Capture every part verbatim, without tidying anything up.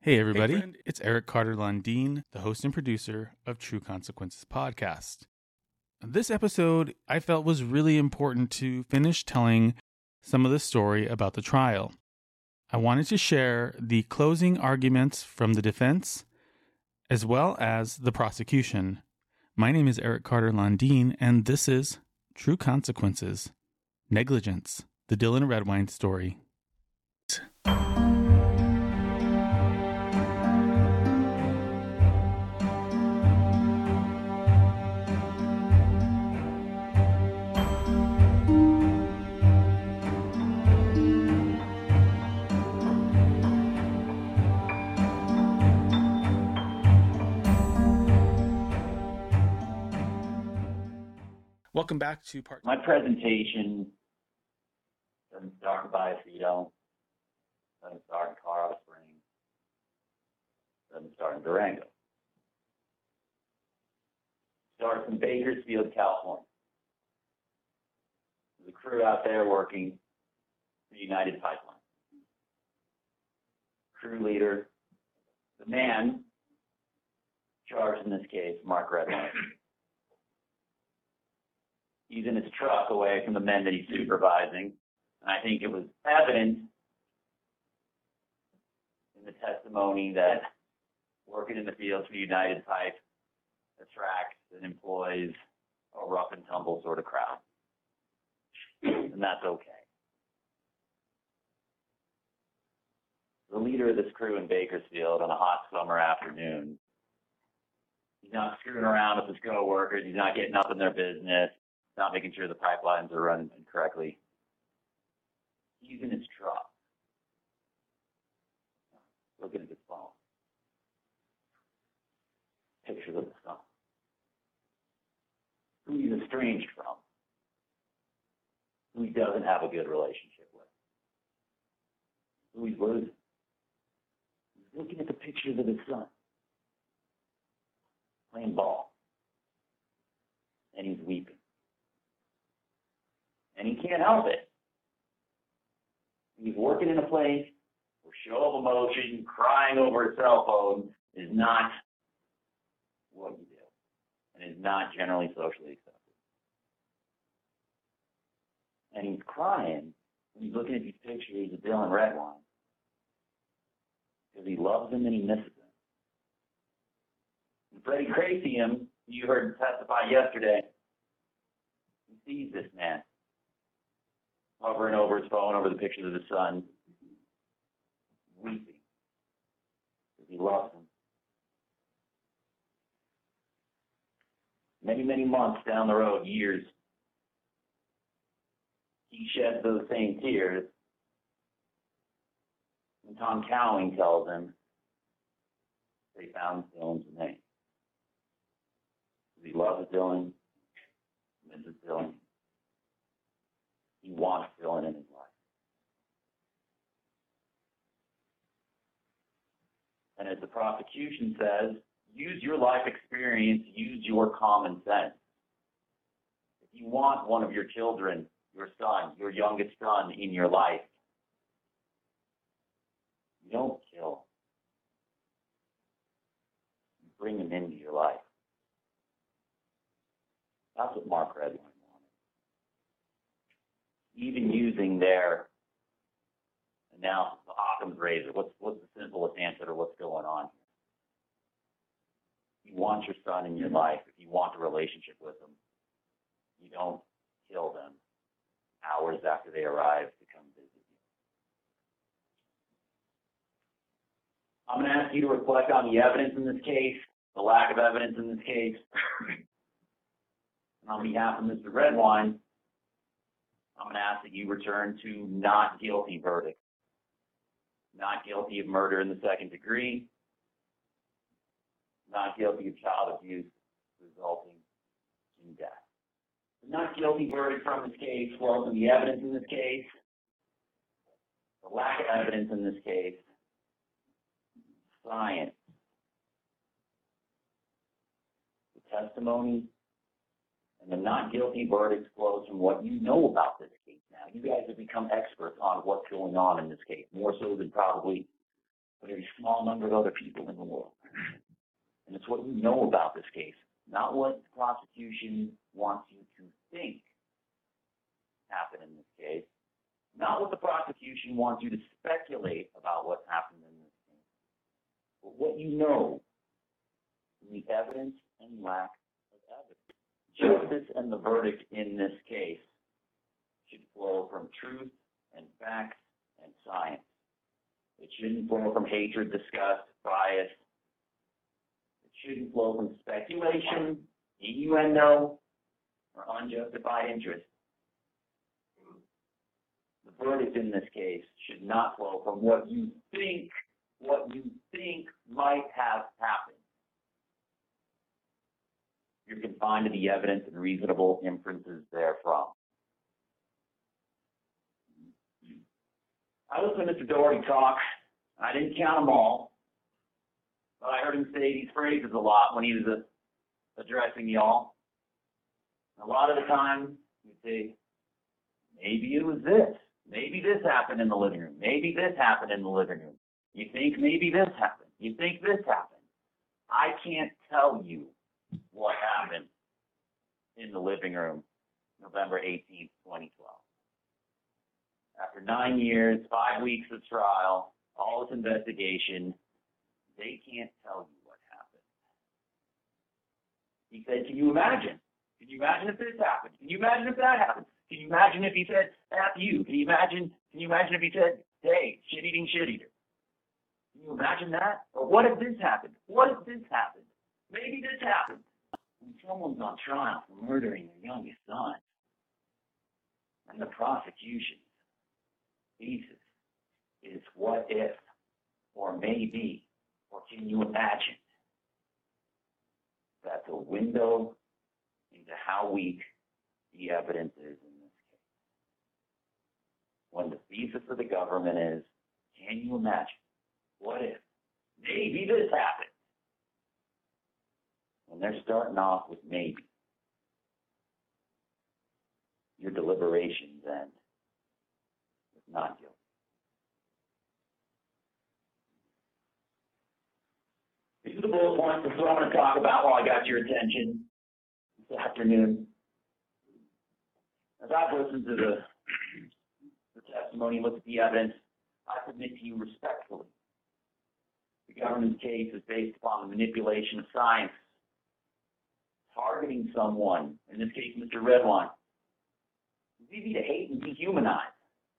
Hey everybody, hey friend, it's Eric Carter Lundeen, the host and producer of True Consequences podcast. This episode I felt was really important to finish telling some of the story about the trial. I wanted to share the closing arguments from the defense as well as the prosecution. My name is Eric Carter Lundeen, and this is True Consequences, Negligence, the Dylan Redwine story. Welcome back to part. My presentation doesn't start in Biofito, doesn't start in Colorado Springs, doesn't start in Durango. It starts in Bakersfield, California. There's a crew out there working for United Pipeline. Crew leader, the man charged in this case, Mark Redwine. He's in his truck away from the men that he's supervising. And I think it was evident in the testimony that working in the fields for United Pipe attracts and employs a rough and tumble sort of crowd. And that's okay. The leader of this crew in Bakersfield on a hot summer afternoon, he's not screwing around with his co-workers. He's not getting up in their business. Not making sure the pipelines are running correctly. He's in his truck, looking at his phone. Pictures of the son, who he's estranged from, who he doesn't have a good relationship with, who he's losing. He's looking at the pictures of his son, playing ball, and he's weeping. And he can't help it. He's working in a place where show of emotion, crying over a cell phone is not what you do, and is not generally socially accepted. And he's crying when he's looking at these pictures of Dylan Redwine because he loves him and he misses him. And Freddie Crasium, you heard him testify yesterday, he sees this man hovering over his phone, over the pictures of his son, weeping because he loves him. Many, many months down the road, years, he sheds those same tears, and Tom Cowling tells him they found Dylan's name. He loves Dylan, misses Dylan. He wants Dylan in his life. And as the prosecution says, use your life experience, use your common sense. If you want one of your children, your son, your youngest son in your life, you don't kill. You bring him into your life. That's what Mark Redwine wanted. Even using their analysis of Occam's razor, what's, what's the simplest answer to what's going on here? You want your son in your life, if you want a relationship with them, you don't kill them hours after they arrive to come visit you. I'm going to ask you to reflect on the evidence in this case, the lack of evidence in this case. And on behalf of Mister Redwine, I'm going to ask that you return to not guilty verdict. Not guilty of murder in the second degree. Not guilty of child abuse resulting in death. The not guilty verdict from this case flows from the evidence in this case, the lack of evidence in this case, science, the testimony, and the not guilty verdict flows from what you know about this case now. You guys have become experts on what's going on in this case, more so than probably a very small number of other people in the world. And it's what you know about this case, not what the prosecution wants you to think happened in this case, not what the prosecution wants you to speculate about what happened in this case, but what you know from the evidence and lack of evidence. Justice and the verdict in this case should flow from truth and facts and science. It shouldn't flow from hatred, disgust, bias. It shouldn't flow from speculation, innuendo, or unjustified interest. The verdict in this case should not flow from what you think, what you think might have happened. You're confined to the evidence and reasonable inferences therefrom. I listened to Mister Doherty talk. I didn't count them all, but I heard him say these phrases a lot when he was uh, addressing y'all. A lot of the time, he'd say, maybe it was this. Maybe this happened in the living room. Maybe this happened in the living room. You think maybe this happened. You think this happened. I can't tell you what happened in the living room November eighteenth, twenty twelve. After nine years, five weeks of trial, all this investigation, they can't tell you what happened. He said, can you imagine? Can you imagine if this happened? Can you imagine if that happened? Can you imagine if he said, F you? Can you imagine, can you imagine if he said, hey, shit-eating shit-eater? Can you imagine that? Or what if this happened? What if this happened? Maybe this happened. When someone's on trial for murdering their youngest son, and the prosecution's thesis is what if, or maybe, or can you imagine? That's a window into how weak the evidence is in this case. When the thesis of the government is, can you imagine? What if? Maybe this happened. When they're starting off with maybe, your deliberations end with not guilty. These are the bullet points. This is what I'm going to talk about while I got your attention this afternoon. As I've listened to the, the testimony and looked at the evidence, I submit to you respectfully. The government's case is based upon the manipulation of science, targeting someone, in this case, Mister Redwine. It's easy to hate and dehumanize.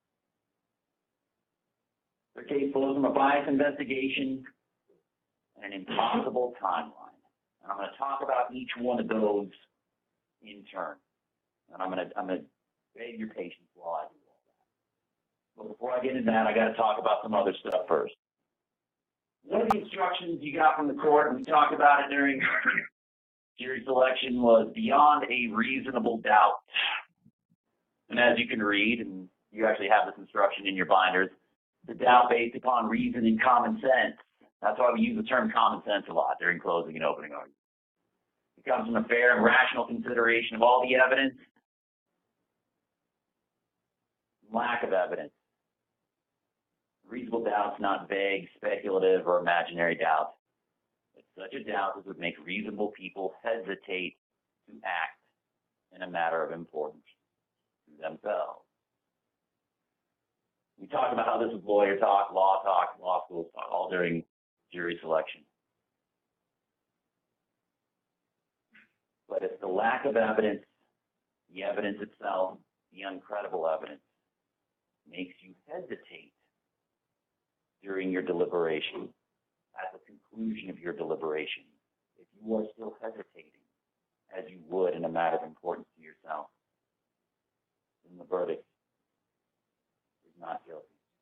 Their case flows from a biased investigation and an impossible timeline. And I'm going to talk about each one of those in turn. And I'm going to, I'm going to beg your patience while I do all that. But before I get into that, I got to talk about some other stuff first. One of the instructions you got from the court, and we talked about it during jury selection, was beyond a reasonable doubt. And as you can read, and you actually have this instruction in your binders, the doubt based upon reason and common sense. That's why we use the term common sense a lot during closing and opening arguments. It comes from a fair and rational consideration of all the evidence, lack of evidence. Reasonable doubt is not vague, speculative, or imaginary doubt. It's such a doubt as would make reasonable people hesitate to act in a matter of importance to themselves. We talked about how this is lawyer talk, law talk, law school talk, all during jury selection. But it's the lack of evidence, the evidence itself, the uncredible evidence, makes you hesitate during your deliberation, at the conclusion of your deliberation, if you are still hesitating, as you would in a matter of importance to yourself, then the verdict is not guilty.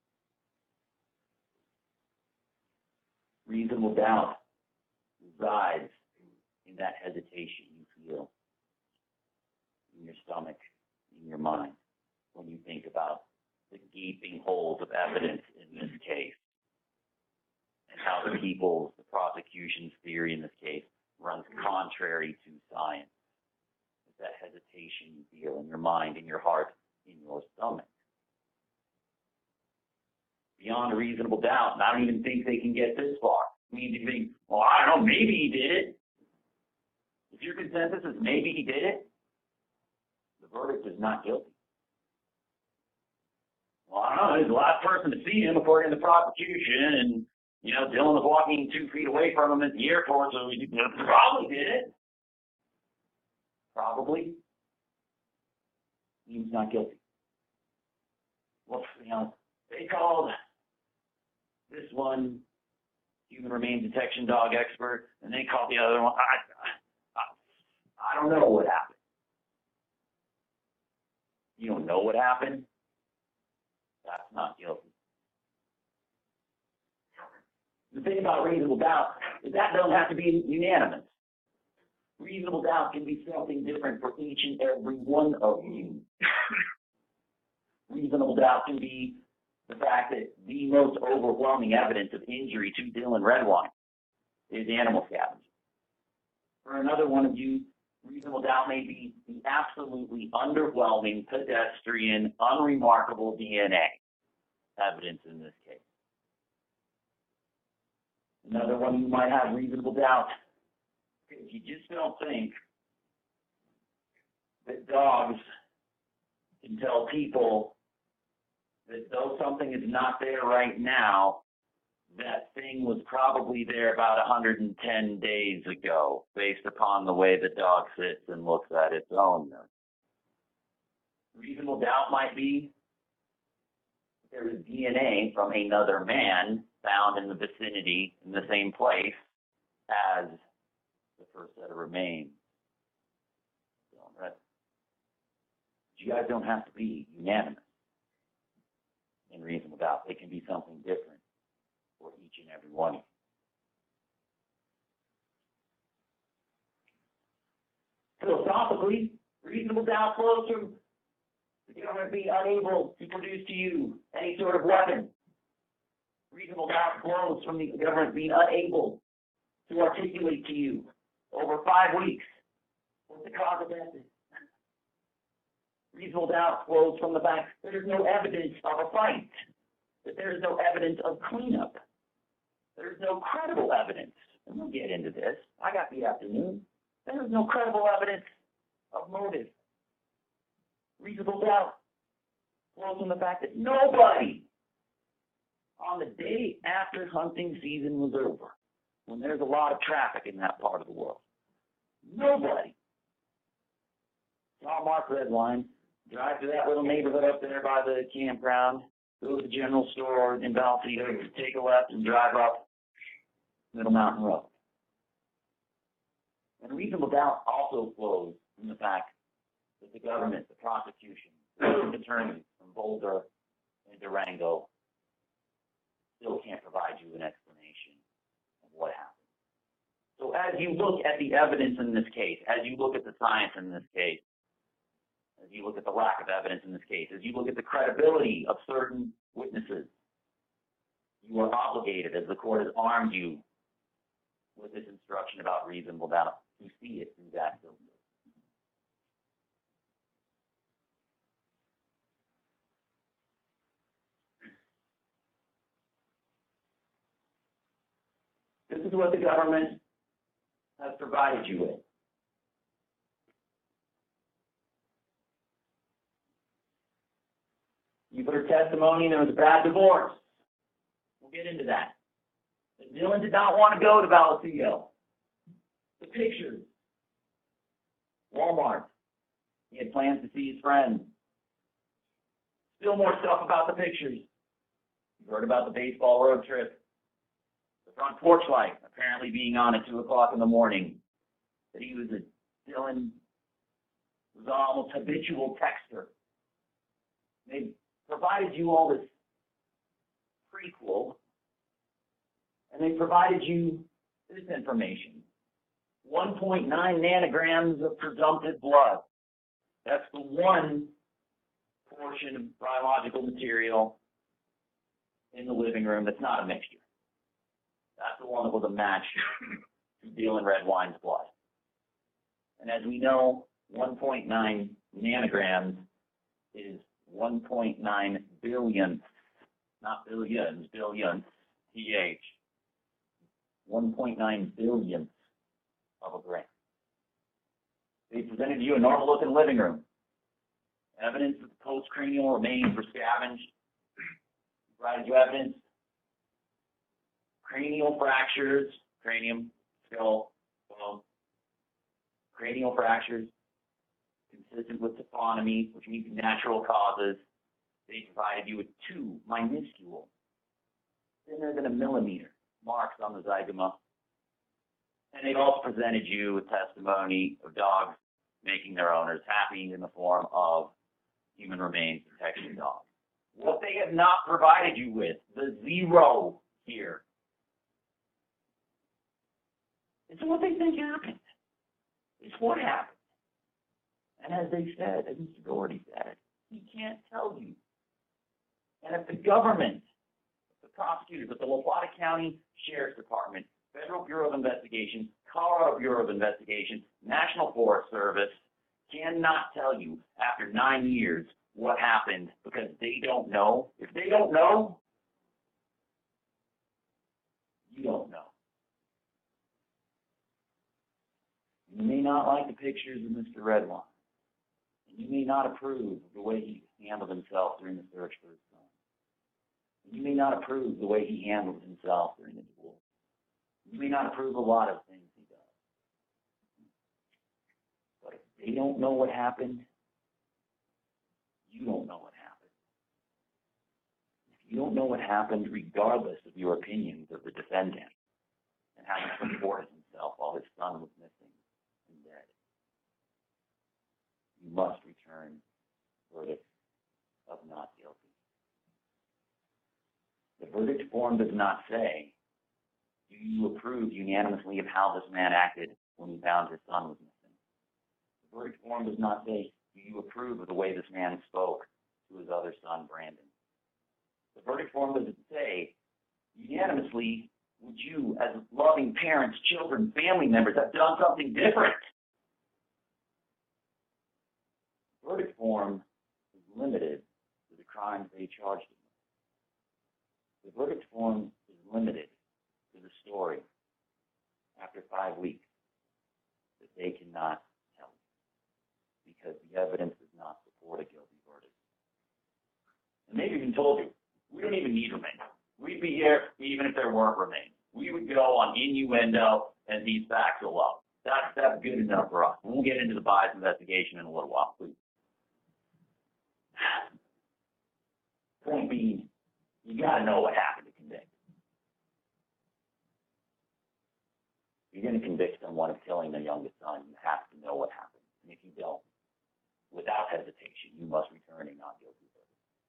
Reasonable doubt resides in that hesitation you feel in your stomach, in your mind, when you think about the gaping holes of evidence in this case, and how the people's, the prosecution's theory in this case runs contrary to science. It's that hesitation you feel in your mind, in your heart, in your stomach. beyond a reasonable doubt, and I don't even think they can get this far. I mean, you think, well, I don't know, maybe he did it. If your consensus is maybe he did it, the verdict is not guilty. Well, I don't know, he's the last person to see him according to the prosecution, and, you know, Dylan was walking two feet away from him at the airport, so he probably did it. Probably. He's not guilty. Well, you know, they called this one human remains detection dog expert, and they called the other one. I, I, I don't know what happened. You don't know what happened? That's not guilty. The thing about reasonable doubt is that don't have to be unanimous. Reasonable doubt can be something different for each and every one of you. Reasonable doubt can be the fact that the most overwhelming evidence of injury to Dylan Redwine is animal scavenging. For another one of you, reasonable doubt may be the absolutely underwhelming, pedestrian, unremarkable D N A evidence in this case. Another one you might have reasonable doubt if you just don't think that dogs can tell people that though something is not there right now, that thing was probably there about one hundred ten days ago, based upon the way the dog sits and looks at its owner. Reasonable doubt might be there is D N A from another man found in the vicinity, in the same place as the first set of remains. You guys don't have to be unanimous in reasonable doubt. It can be something different for each and every one of you. Philosophically, reasonable doubt flows from the government being unable to produce to you any sort of weapon. Reasonable doubt flows from the government being unable to articulate to you over five weeks what the cause of death is. Reasonable doubt flows from the fact that there's no evidence of a fight, that there is no evidence of cleanup, there's no credible evidence, and we'll get into this. I got the afternoon. There is no credible evidence of motive. Reasonable doubt flows from the fact that nobody on the day after hunting season was over, when there's a lot of traffic in that part of the world, nobody saw Mark Redwine drive to that little neighborhood up there by the campground, go to the general store in Valsita, take a left and drive up Middle Mountain Road. And reasonable doubt also flows from the fact that the government, the prosecution, the attorneys from Boulder and Durango still can't provide you an explanation of what happened. So as you look at the evidence in this case, as you look at the science in this case, as you look at the lack of evidence in this case, as you look at the credibility of certain witnesses, you are obligated, as the court has armed you with this instruction about reasonable doubt, to see it through that filter. This is what the government has provided you with. You've heard testimony, there was a bad divorce. We'll get into that. But Dylan did not want to go to Vallecillo. The pictures. Walmart. He had plans to see his friends. Still more stuff about the pictures. You've heard about the baseball road trip. The front porch light apparently being on at two o'clock in the morning. That he was a, Dylan was an almost habitual texter. They provided you all this prequel, and they provided you this information. one point nine nanograms of presumptive blood. That's the one portion of biological material in the living room that's not a mixture. That's the one that was a match to Dylan Redwine's blood. And as we know, one point nine nanograms is one point nine billionths not billions, billions, T H. one point nine billionths of a gram. They presented you a normal-looking living room. Evidence that the postcranial remains were scavenged. Provided you evidence. Cranial fractures, cranium, skull, bone. Cranial fractures, consistent with taphonomy, which means natural causes. They provided you with two minuscule, thinner than a millimeter, marks on the zygoma. And they've also presented you with testimony of dogs making their owners happy in the form of human remains detection dogs. What they have not provided you with, the zero here, is what they think happened. It's what happened. And as they said, as Mister Doherty said, he can't tell you. And if the government, the prosecutors, if the La Plata County Sheriff's Department, Federal Bureau of Investigation, Colorado Bureau of Investigation, National Forest Service cannot tell you after nine years what happened because they don't know. If they don't know, you don't know. You may not like the pictures of Mister Redwine. And you may not approve of the way he handled himself during the search for his son. And you may not approve the way he handled himself during the divorce. You may not approve a lot of things he does. But if they don't know what happened, you don't know what happened. If you don't know what happened, regardless of your opinions of the defendant and how he comported himself while his son was missing and dead, you must return verdict of not guilty. The verdict form does not say, do you approve unanimously of how this man acted when he found his son was missing? The verdict form does not say, do you approve of the way this man spoke to his other son, Brandon? The verdict form doesn't say, unanimously, would you, as loving parents, children, family members, have done something different? The verdict form is limited to the crimes they charged him with. The verdict form is limited to the story after five weeks that they cannot tell you because the evidence does not support a guilty verdict. And they've even told you, we don't even need remains. We'd be here even if there weren't remains. We would go on innuendo and these facts alone. That's, that's good enough for us. We'll get into the bias investigation in a little while, please. Point being, you got to know what happened to convict. If you're going to convict someone of killing their youngest son, you have to know what happened. And if you don't, without hesitation, you must return a not guilty verdict.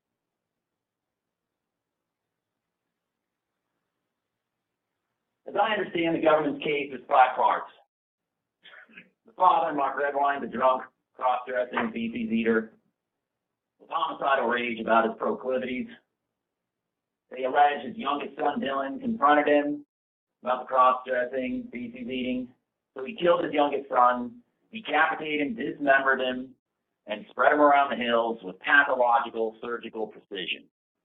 As I understand the government's case, there's five parts. The father, Mark Redwine, the drunk, cross-dressing, feces eater, with homicidal rage about his proclivities. They allege his youngest son, Dylan, confronted him about the cross-dressing, feces eating. So he killed his youngest son, decapitated him, dismembered him, and spread him around the hills with pathological surgical precision.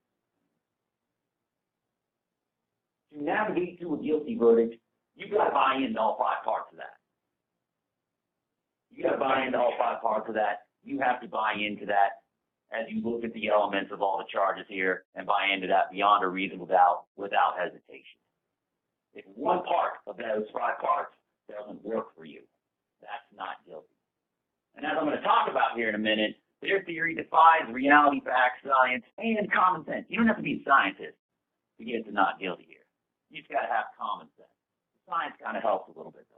To navigate to a guilty verdict, you've got to buy into all five parts of that. You've got to buy into all five parts of that. You have to buy into that as you look at the elements of all the charges here and buy into that beyond a reasonable doubt without hesitation. If one part of those five parts doesn't work for you, that's not guilty. And as I'm going to talk about here in a minute, their theory defies reality, facts, science, and common sense. You don't have to be a scientist to get to not guilty here. You just got to have common sense. Science kind of helps a little bit, though.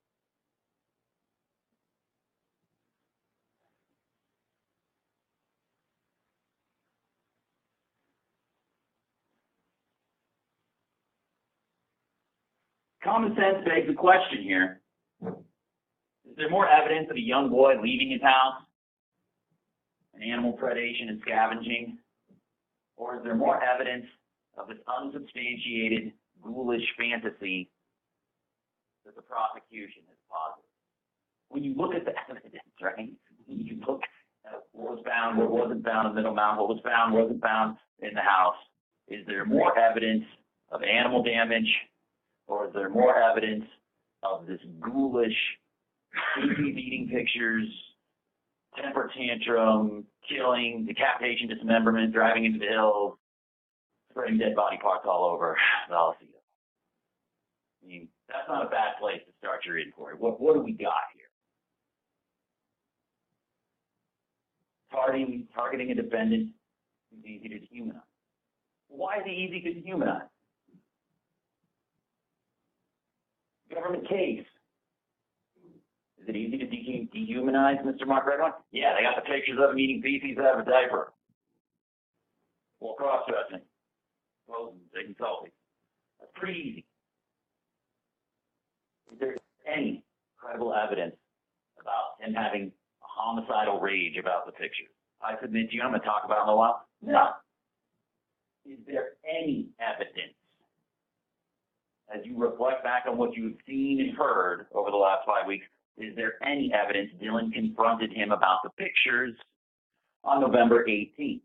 Common sense begs the question here. Is there more evidence of a young boy leaving his house, an animal predation and scavenging? Or is there more evidence of this unsubstantiated, ghoulish fantasy that the prosecution has posited? When you look at the evidence, right? When you look at what was found, what wasn't found in Middle Mountain, what was found, wasn't found in the house, Is there more evidence of animal damage, or is there more evidence of this ghoulish, creepy eating pictures, temper tantrum, killing, decapitation, dismemberment, driving into the hills, spreading dead body parts all over the Alcida? I mean, that's not a bad place to start your inquiry. What, what do we got here? Targeting, targeting a defendant is easy to dehumanize. Why is it easy to dehumanize? Government case. Is it easy to de- dehumanize Mister Mark Redwine? Yeah, they got the pictures of him eating feces out of a diaper. Well, cross-dressing. Well, taking selfies. That's pretty easy. Is there any credible evidence about him having a homicidal rage about the pictures? I submit to you, I'm going to talk about it in a while. No. Is there any evidence, as you reflect back on what you've seen and heard over the last five weeks, is there any evidence Dylan confronted him about the pictures on November eighteenth?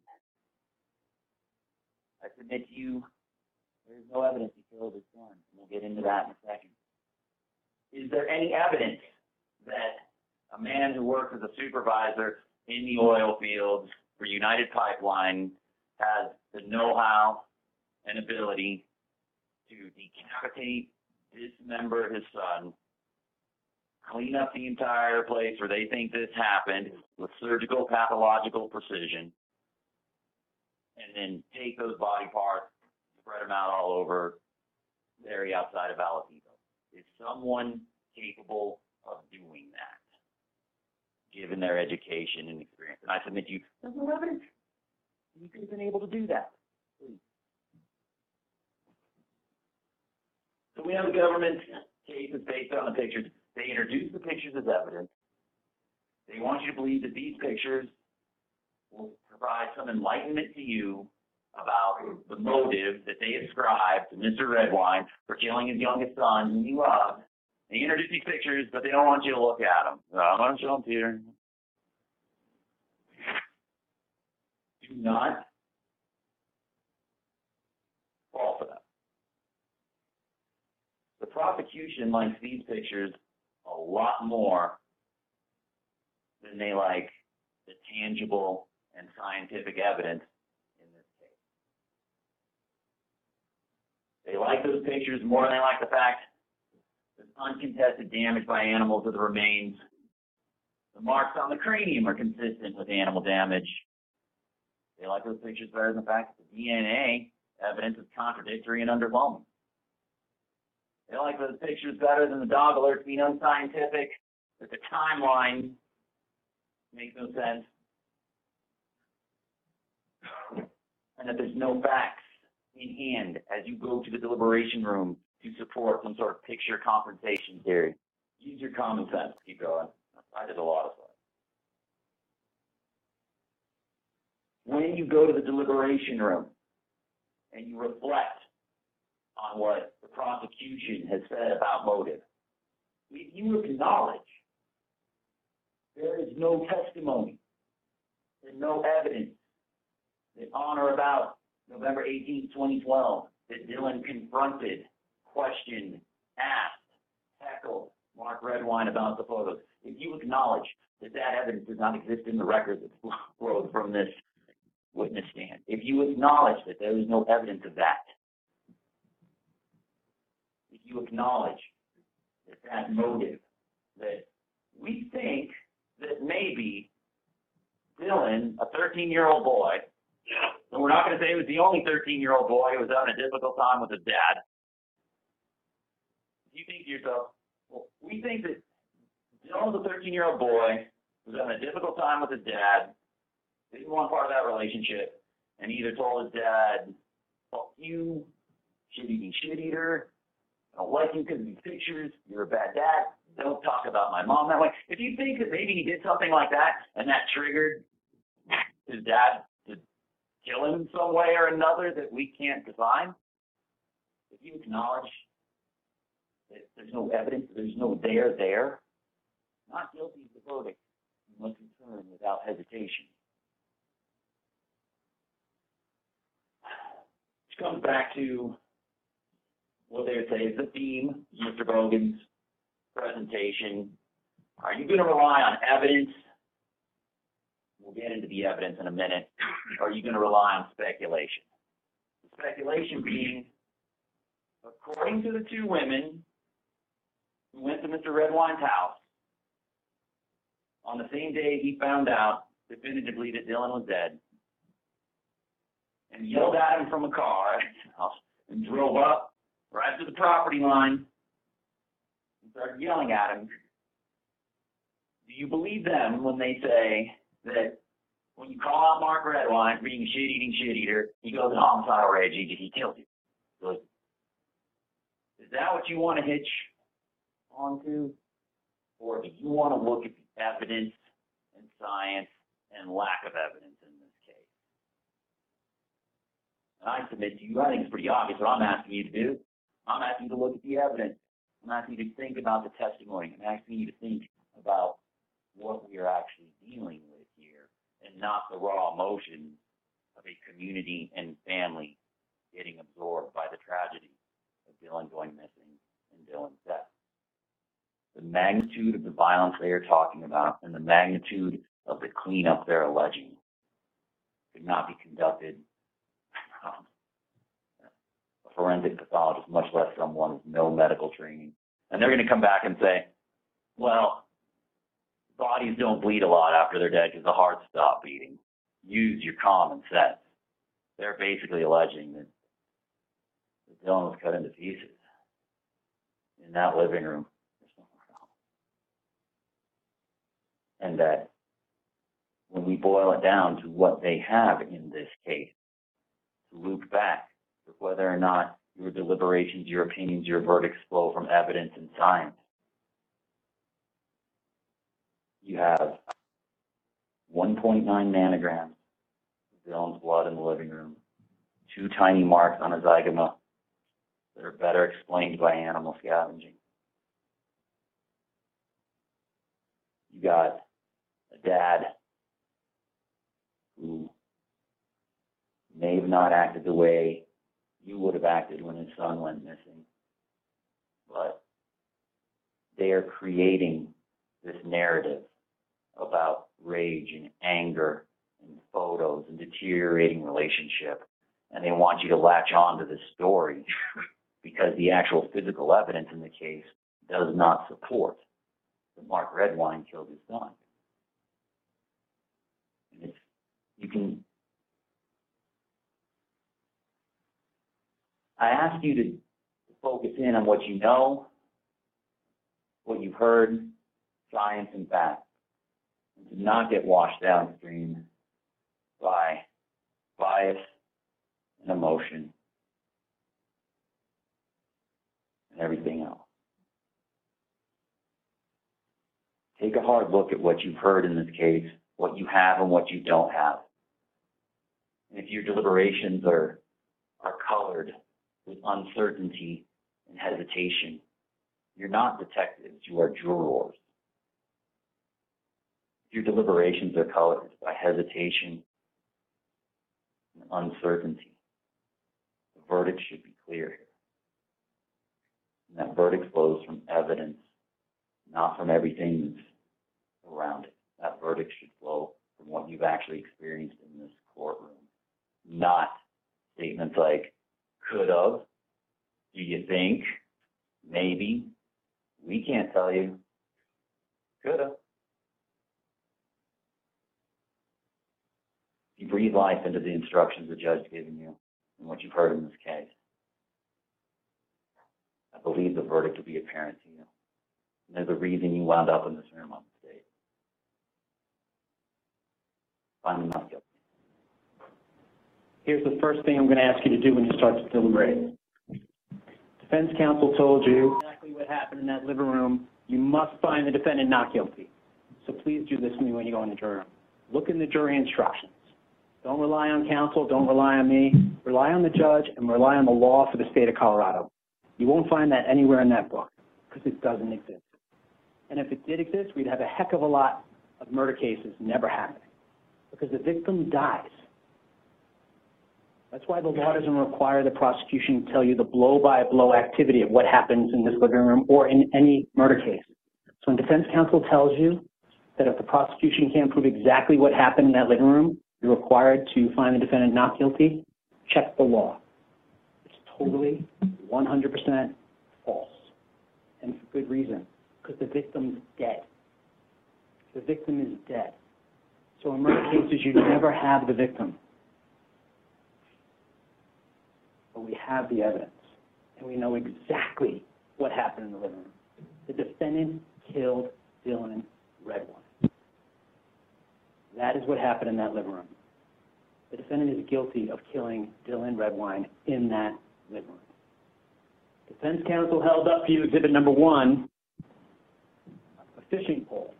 I submit to you, there's no evidence he killed his son. We'll get into that in a second. Is there any evidence that a man who works as a supervisor in the oil fields for United Pipeline has the know-how and ability to decapitate, dismember his son, clean up the entire place where they think this happened with surgical pathological precision, and then take those body parts, spread them out all over the area outside of Vallecito? Is someone capable of doing that, given their education and experience? And I submit to you, there's no evidence. You could have been able to do that. Please. So we have the government cases based on the pictures. They introduce the pictures as evidence. They want you to believe that these pictures will provide some enlightenment to you about the motive that they ascribe to Mister Redwine for killing his youngest son, whom he loved. They introduce these pictures, but they don't want you to look at them. So I'm going to show them to you. Do not fall for that. The prosecution likes these pictures a lot more than they like the tangible and scientific evidence in this case. They like those pictures more than they like the fact that uncontested damage by animals of the remains. The marks on the cranium are consistent with animal damage. They like those pictures better than the fact that the D N A evidence is contradictory and underwhelming. They like those pictures better than the dog alerts being unscientific, that the timeline makes no sense, and that there's no facts in hand as you go to the deliberation room to support some sort of picture compensation theory. Use your common sense. Keep going. I did a lot of that. When you go to the deliberation room and you reflect on what the prosecution has said about motive, if you acknowledge there is no testimony, there's no evidence that on or about November eighteenth, twenty twelve, that Dylan confronted, questioned, asked, heckled Mark Redwine about the photos, if you acknowledge that that evidence does not exist in the records that flowed from this witness stand, if you acknowledge that there is no evidence of that, if you acknowledge that that motive, that we think that maybe Dylan, a thirteen-year-old boy, and we're not going to say he was the only thirteen-year-old boy who was having a difficult time with his dad. You think to yourself, well, we think that Dylan was a thirteen-year-old boy who was having a difficult time with his dad, didn't want part of that relationship, and either told his dad, fuck you, shit-eating shit-eater, I don't like you because of these pictures, you're a bad dad, don't talk about my mom that way. If you think that maybe he did something like that and that triggered his dad to kill him in some way or another that we can't define, if you acknowledge that there's no evidence, there's no there there, not guilty is the verdict. You must return without hesitation. comes back to what they would say is the theme of Mister Bogan's presentation. Are you going to rely on evidence? We'll get into the evidence in a minute. Or are you going to rely on speculation? The speculation being, according to the two women who went to Mister Redwine's house, on the same day he found out definitively that Dylan was dead, and yelled at him from a car and drove up right to the property line and started yelling at him. Do you believe them when they say that when you call out Mark Redwine for being a shit-eating shit-eater, he goes in homicidal rage, he, he kills you? So is that what you want to hitch onto? Or do you want to look at the evidence and science and lack of evidence in this case? And I submit to you, I think it's pretty obvious what I'm asking you to do. I'm asking you to look at the evidence. I'm asking you to think about the testimony. I'm asking you to think about what we are actually dealing with here and not the raw emotions of a community and family getting absorbed by the tragedy of Dylan going missing and Dylan's death. The magnitude of the violence they are talking about and the magnitude of the cleanup they're alleging could not be conducted um, a forensic pathologist, much less someone with no medical training. And they're going to come back and say, well, bodies don't bleed a lot after they're dead because the hearts stop beating. Use your common sense. They're basically alleging that Dylan was cut into pieces in that living room. And that when we boil it down to what they have in this case, to loop back to whether or not your deliberations, your opinions, your verdicts flow from evidence and science, you have one point nine nanograms of Dylan's blood in the living room, two tiny marks on a zygoma that are better explained by animal scavenging. You got a dad who may have not acted the way you would have acted when his son went missing, but they are creating this narrative about rage and anger and photos and deteriorating relationship, and they want you to latch on to this story because the actual physical evidence in the case does not support that Mark Redwine killed his son. And it's, you can. I ask you to focus in on what you know, what you've heard, science and fact, and to not get washed downstream by bias and emotion and everything else. Take a hard look at what you've heard in this case, what you have and what you don't have. And if your deliberations are, are colored with uncertainty and hesitation, you're not detectives, you are jurors. If your deliberations are colored by hesitation and uncertainty, the verdict should be clear here. And that verdict flows from evidence, not from everything that's around it. That verdict should flow from what you've actually experienced in this courtroom, not statements like, could have, do you think, maybe, we can't tell you, could have. You breathe life into the instructions the judge has given you and what you've heard in this case. I believe the verdict will be apparent to you. And there's a reason you wound up in this room on the stage. Find me not guilty. Here's the first thing I'm going to ask you to do when you start to deliberate. Defense counsel told you exactly what happened in that living room. You must find the defendant not guilty. So please do this to me when you go in the jury room. Look in the jury instructions. Don't rely on counsel. Don't rely on me. Rely on the judge and rely on the law for the state of Colorado. You won't find that anywhere in that book because it doesn't exist. And if it did exist, we'd have a heck of a lot of murder cases never happening because the victim dies. That's why the law doesn't require the prosecution to tell you the blow-by-blow activity of what happens in this living room or in any murder case. So when defense counsel tells you that if the prosecution can't prove exactly what happened in that living room, you're required to find the defendant not guilty, check the law. It's totally one hundred percent false, and for good reason, because the victim's dead. The victim is dead. So in murder cases, you never have the victim. But we have the evidence, and we know exactly what happened in the living room. The defendant killed Dylan Redwine. That is what happened in that living room. The defendant is guilty of killing Dylan Redwine in that living room. Defense counsel held up for you exhibit number one, a fishing pole.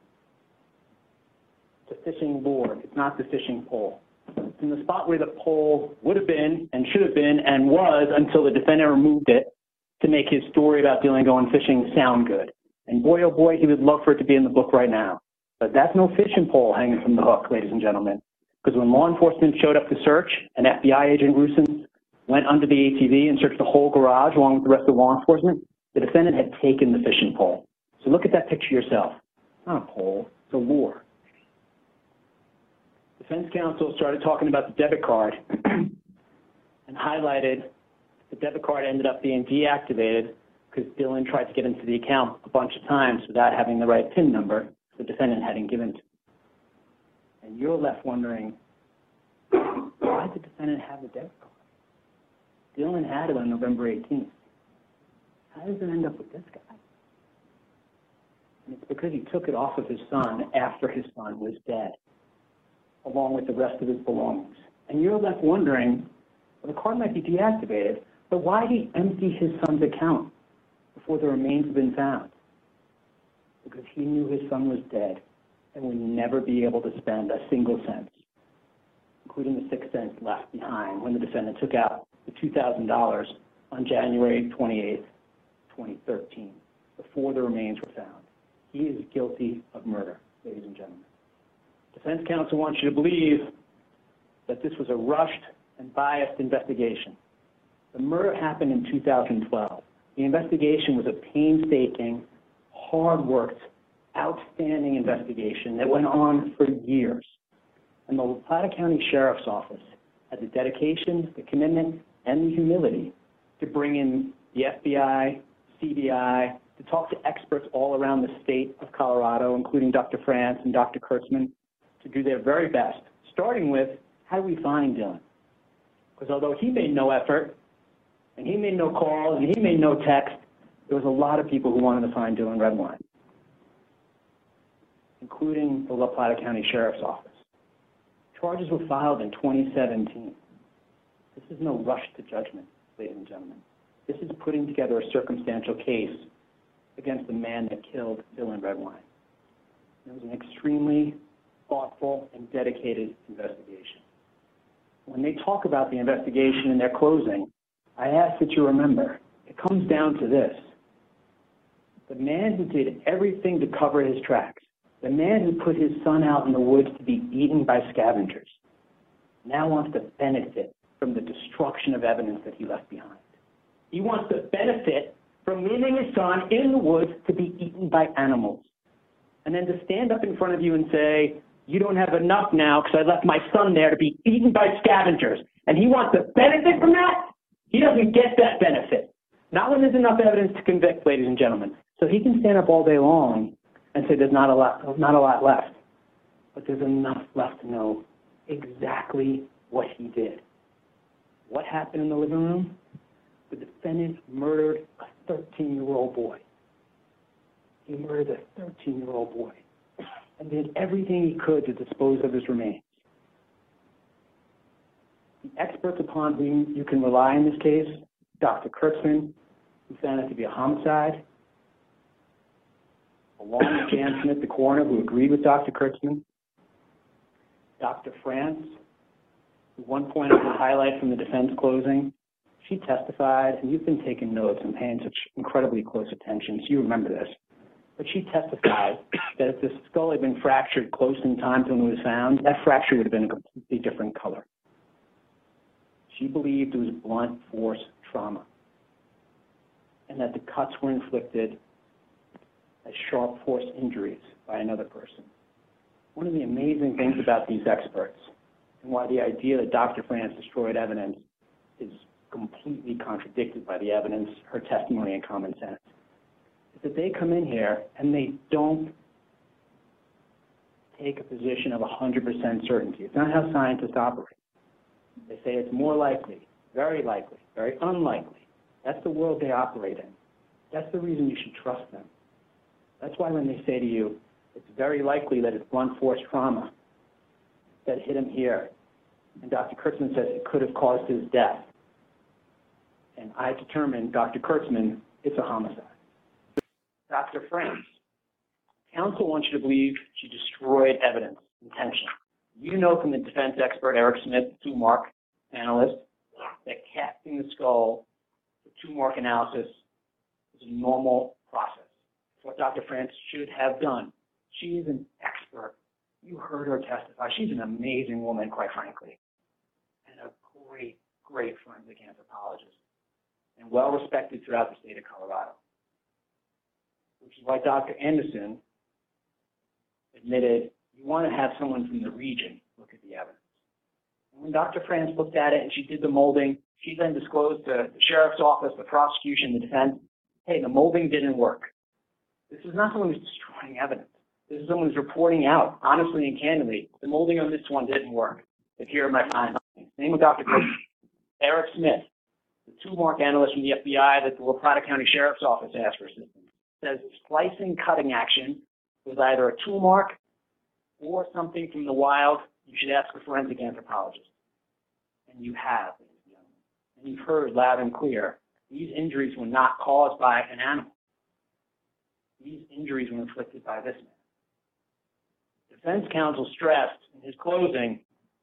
It's a fishing board. It's not the fishing pole. It's in the spot where the pole would have been and should have been and was until the defendant removed it to make his story about Dylan going fishing sound good. And boy, oh boy, he would love for it to be in the book right now. But that's no fishing pole hanging from the hook, ladies and gentlemen. Because when law enforcement showed up to search, and F B I agent Grusin went under the A T V and searched the whole garage along with the rest of law enforcement, the defendant had taken the fishing pole. So look at that picture yourself. It's not a pole, it's a lure. Defense counsel started talking about the debit card and highlighted the debit card ended up being deactivated because Dylan tried to get into the account a bunch of times without having the right PIN number the defendant hadn't given to. And you're left wondering, why did the defendant have the debit card? Dylan had it on November eighteenth. How does it end up with this guy? And it's because he took it off of his son after his son was dead, along with the rest of his belongings. And you're left wondering, well, the card might be deactivated, but why did he empty his son's account before the remains had been found? Because he knew his son was dead and would never be able to spend a single cent, including the six cents left behind when the defendant took out the two thousand dollars on January twenty-eighth, twenty thirteen, before the remains were found. He is guilty of murder, ladies and gentlemen. Defense counsel wants you to believe that this was a rushed and biased investigation. The murder happened in two thousand twelve. The investigation was a painstaking, hard-worked, outstanding investigation that went on for years. And the La Plata County Sheriff's Office had the dedication, the commitment, and the humility to bring in the F B I, C B I, to talk to experts all around the state of Colorado, including Doctor France and Doctor Kurtzman, to do their very best, starting with, how do we find Dylan? Because although he made no effort, and he made no calls, and he made no text, there was a lot of people who wanted to find Dylan Redwine, including the La Plata County Sheriff's Office. Charges were filed in twenty seventeen. This is no rush to judgment, ladies and gentlemen. This is putting together a circumstantial case against the man that killed Dylan Redwine. It was an extremely thoughtful and dedicated investigation. When they talk about the investigation in their closing, I ask that you remember, it comes down to this. The man who did everything to cover his tracks, the man who put his son out in the woods to be eaten by scavengers, now wants to benefit from the destruction of evidence that he left behind. He wants to benefit from leaving his son in the woods to be eaten by animals. And then to stand up in front of you and say, you don't have enough now because I left my son there to be eaten by scavengers. And he wants to benefit from that? He doesn't get that benefit. Not when there's enough evidence to convict, ladies and gentlemen. So he can stand up all day long and say there's not a lot, not a lot left. But there's enough left to know exactly what he did. What happened in the living room? The defendant murdered a thirteen-year-old boy. He murdered a thirteen-year-old boy and did everything he could to dispose of his remains. The experts upon whom you can rely in this case, Doctor Kurtzman, who found it to be a homicide, along with Jan Smith, the coroner, who agreed with Doctor Kurtzman, Doctor France, who one point I can highlight from the defense closing, she testified, and you've been taking notes and paying such incredibly close attention, so you remember this. But she testified that if the skull had been fractured close in time to when it was found, that fracture would have been a completely different color. She believed it was blunt force trauma and that the cuts were inflicted as sharp force injuries by another person. One of the amazing things about these experts and why the idea that Doctor France destroyed evidence is completely contradicted by the evidence, her testimony, and common sense, is that they come in here and they don't take a position of one hundred percent certainty. It's not how scientists operate. They say it's more likely, very likely, very unlikely. That's the world they operate in. That's the reason you should trust them. That's why when they say to you, it's very likely that it's blunt force trauma that hit him here, and Doctor Kurtzman says it could have caused his death, and I determined, Doctor Kurtzman, it's a homicide. Doctor France, counsel wants you to believe she destroyed evidence intentionally. You know from the defense expert Eric Smith, two-mark analyst, that casting the skull for two-mark analysis is a normal process. It's what Doctor France should have done. She is an expert. You heard her testify. She's an amazing woman, quite frankly, and a great, great forensic anthropologist, and well-respected throughout the state of Colorado, which is why Doctor Anderson admitted you want to have someone from the region look at the evidence. And when Doctor France looked at it and she did the molding, she then disclosed to the sheriff's office, the prosecution, the defense, hey, the molding didn't work. This is not someone who's destroying evidence. This is someone who's reporting out, honestly and candidly, the molding on this one didn't work. But here are my findings. Name of Doctor Eric Smith, the two-mark analyst from the F B I that the La Plata County Sheriff's Office asked for assistance, says slicing cutting action was either a two-mark or something from the wild. You should ask a forensic anthropologist. And you have, ladies and gentlemen. And you've heard loud and clear, these injuries were not caused by an animal. These injuries were inflicted by this man. Defense counsel stressed in his closing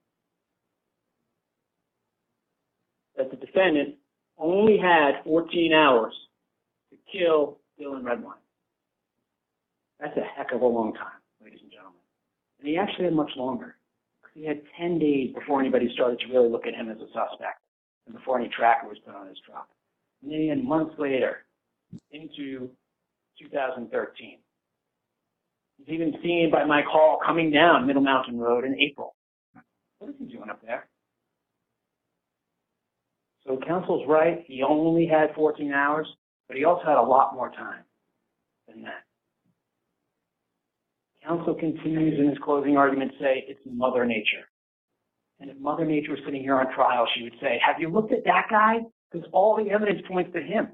that the defendant only had fourteen hours to kill Dylan Redwine. That's a heck of a long time, ladies and gentlemen. And he actually had much longer. He had ten days before anybody started to really look at him as a suspect and before any tracker was put on his truck. And then he had months later into two thousand thirteen. He's even seen by Mike Hall coming down Middle Mountain Road in April. What is he doing up there? So counsel's right. He only had fourteen hours, but he also had a lot more time than that. Counsel continues in his closing argument to say it's Mother Nature. And if Mother Nature was sitting here on trial, she would say, have you looked at that guy? Because all the evidence points to him.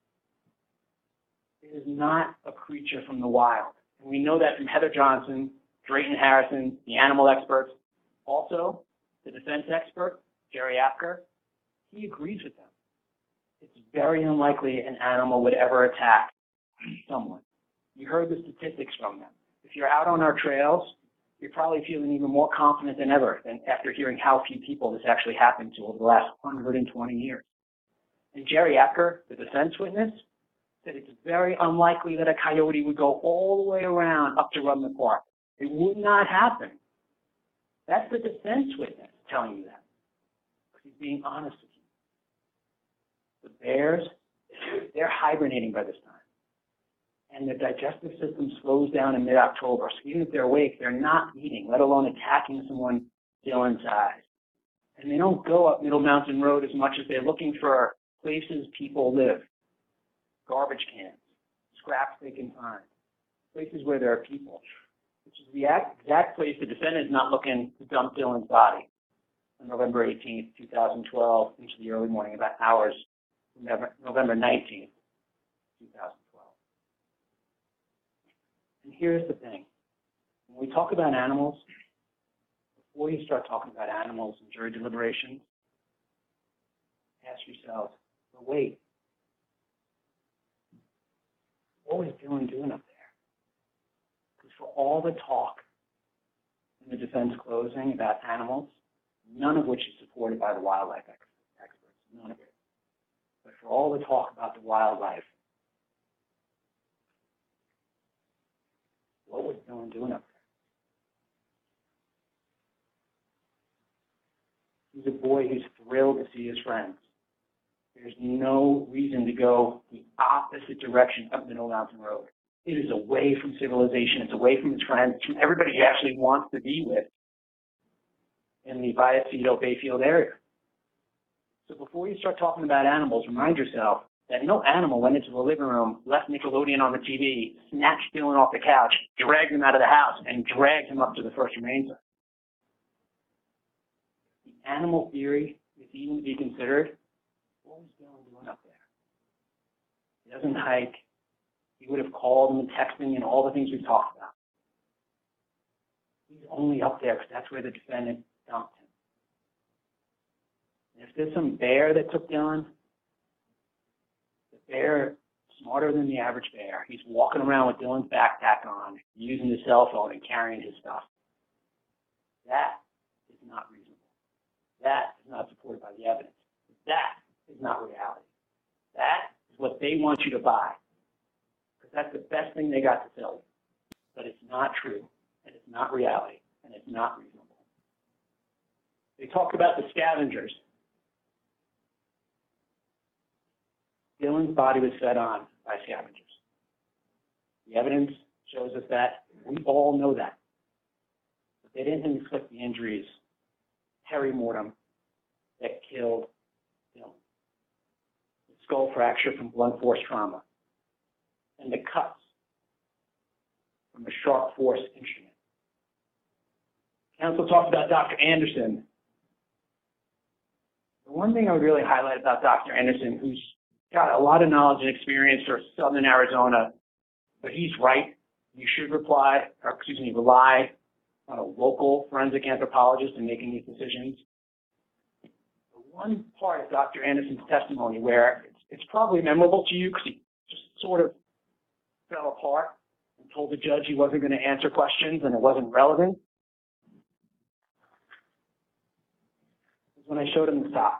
It is not a creature from the wild. And we know that from Heather Johnson, Drayton Harrison, the animal experts. Also, the defense expert, Jerry Apker, he agrees with them. It's very unlikely an animal would ever attack someone. You heard the statistics from them. If you're out on our trails, you're probably feeling even more confident than ever than after hearing how few people this actually happened to over the last one hundred twenty years. And Jerry Apker, the defense witness, said it's very unlikely that a coyote would go all the way around up to Rudman Park. It would not happen. That's the defense witness telling you that. He's being honest with you. The bears, they're hibernating by this time. And their digestive system slows down in mid-October. So even if they're awake, they're not eating, let alone attacking someone Dylan's size. And they don't go up Middle Mountain Road as much as they're looking for places people live. Garbage cans, scraps they can find, places where there are people, which is the exact place the defendant is not looking to dump Dylan's body on November eighteenth, two thousand twelve, into the early morning, about hours from November nineteenth, two thousand twelve. And here's the thing. When we talk about animals, before you start talking about animals in jury deliberations, ask yourself, well, wait, what was Dylan doing up there? Because for all the talk in the defense closing about animals, none of which is supported by the wildlife ex- experts, none of it. But for all the talk about the wildlife, what was Dylan doing up there? He was a boy who's thrilled to see his friends. There's no reason to go the opposite direction up Middle Mountain Road. It is away from civilization. It's away from his friends, from everybody he actually wants to be with in the Vallecito Bayfield area. So before you start talking about animals, remind yourself that no animal went into the living room, left Nickelodeon on the T V, snatched Dylan off the couch, dragged him out of the house, and dragged him up to the First Humane Society. The animal theory is even to be considered. What was Dylan doing up there? He doesn't hike. He would have called him and texting and all the things we've talked about. He's only up there because that's where the defendant dumped him. And if there's some bear that took Dylan, the bear, smarter than the average bear, he's walking around with Dylan's backpack on, using his cell phone and carrying his stuff. That is not reasonable. That is not supported by the evidence. That is not reality. That is what they want you to buy. Because that's the best thing they got to sell you. But it's not true, and it's not reality, and it's not reasonable. They talk about the scavengers. Dylan's body was fed on by scavengers. The evidence shows us that. We all know that. But they didn't inflict the injuries, perimortem, that killed Dylan. The skull fracture from blunt force trauma, and the cuts from a sharp force instrument. Counsel talked about Doctor Anderson. The one thing I would really highlight about Doctor Anderson, who's got a lot of knowledge and experience for Southern Arizona, but he's right. You should reply, or excuse me, rely on a local forensic anthropologist in making these decisions. The one part of Doctor Anderson's testimony where it's, it's probably memorable to you because he just sort of fell apart and told the judge he wasn't going to answer questions and it wasn't relevant, was when I showed him the sock.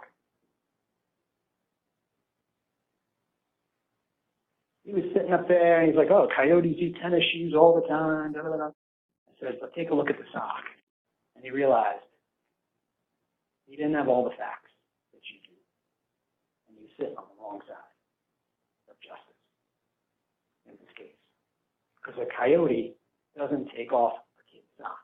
He was sitting up there, and he's like, oh, coyotes eat tennis shoes all the time. Da, da, da. I said, but take a look at the sock. And he realized he didn't have all the facts that you do. And he was sitting on the wrong side of justice in this case. Because a coyote doesn't take off a kid's sock.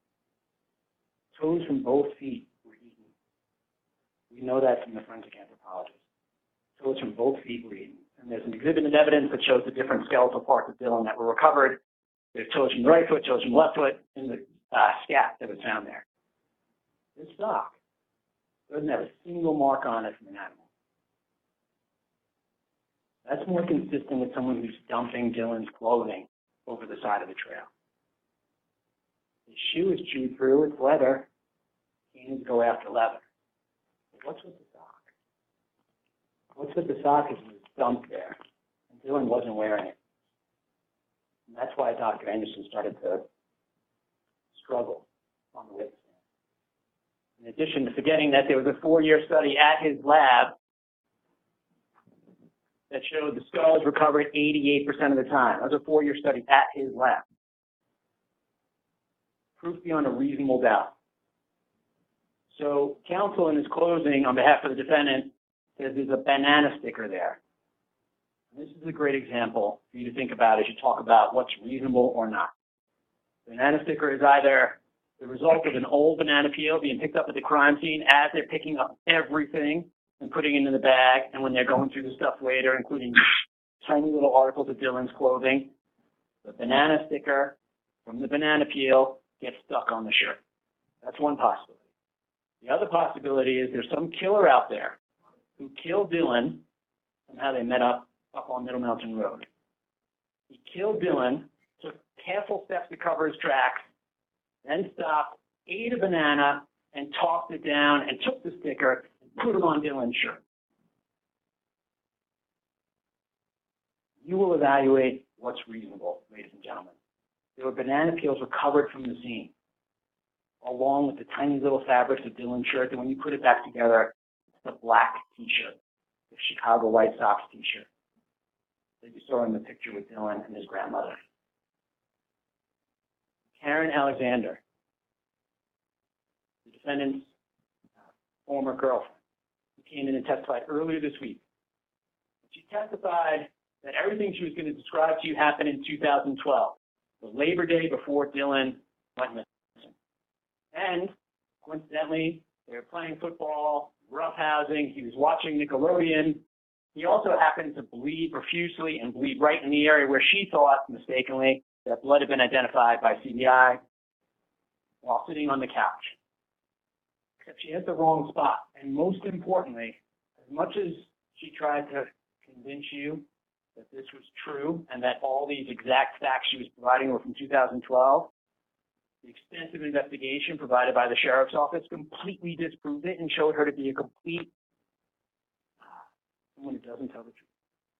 Toes from both feet were eaten. We know that from the forensic anthropologist. Toes from both feet were eaten. And there's an exhibit in evidence that shows the different skeletal parts of Dylan that were recovered. There's toes from the right foot, toes from the left foot, and the uh, scat that was found there. This sock doesn't have a single mark on it from an animal. That's more consistent with someone who's dumping Dylan's clothing over the side of the trail. His shoe is chewed through, it's leather. Canes go after leather. But what's with the sock? What's with the sock is dumped there, and Dylan wasn't wearing it. And that's why Doctor Anderson started to struggle on the witness stand. In addition to forgetting that there was a four-year study at his lab that showed the skulls recovered eighty-eight percent of the time. That was a four-year study at his lab. Proof beyond a reasonable doubt. So counsel in his closing on behalf of the defendant says there's a banana sticker there. This is a great example for you to think about as you talk about what's reasonable or not. The banana sticker is either the result of an old banana peel being picked up at the crime scene as they're picking up everything and putting it in the bag, and when they're going through the stuff later, including tiny little articles of Dylan's clothing, the banana sticker from the banana peel gets stuck on the shirt. That's one possibility. The other possibility is there's some killer out there who killed Dylan, and how they met up up on Middle Mountain Road. He killed Dylan, took careful steps to cover his tracks, then stopped, ate a banana, and tossed it down, and took the sticker and put it on Dylan's shirt. You will evaluate what's reasonable, ladies and gentlemen. There were banana peels recovered from the scene, along with the tiny little fabrics of Dylan's shirt, and when you put it back together, it's the black T-shirt, the Chicago White Sox T-shirt that you saw in the picture with Dylan and his grandmother. Karen Alexander, the defendant's former girlfriend, who came in and testified earlier this week. She testified that everything she was going to describe to you happened in two thousand twelve, the Labor Day before Dylan went missing. And coincidentally, they were playing football, roughhousing, he was watching Nickelodeon. He also happened to bleed profusely and bleed right in the area where she thought, mistakenly, that blood had been identified by C B I while sitting on the couch. Except she hit the wrong spot. And most importantly, as much as she tried to convince you that this was true and that all these exact facts she was providing were from two thousand twelve, the extensive investigation provided by the sheriff's office completely disproved it and showed her to be a complete someone who doesn't tell the truth.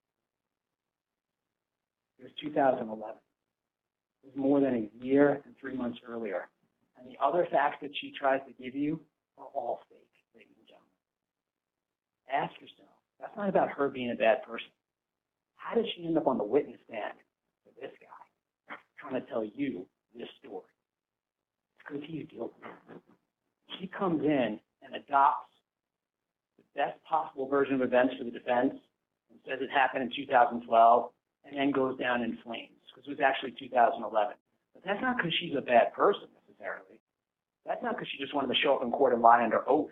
It was two thousand eleven. It was more than a year and three months earlier. And the other facts that she tries to give you are all fake, ladies and gentlemen. Ask yourself, that's not about her being a bad person. How did she end up on the witness stand for this guy trying to tell you this story? It's because he's guilty. She comes in and adopts the best possible version of events for the defense and says it happened in two thousand twelve and then goes down in flames because it was actually two thousand eleven. But that's not because she's a bad person necessarily. That's not because she just wanted to show up in court and lie under oath.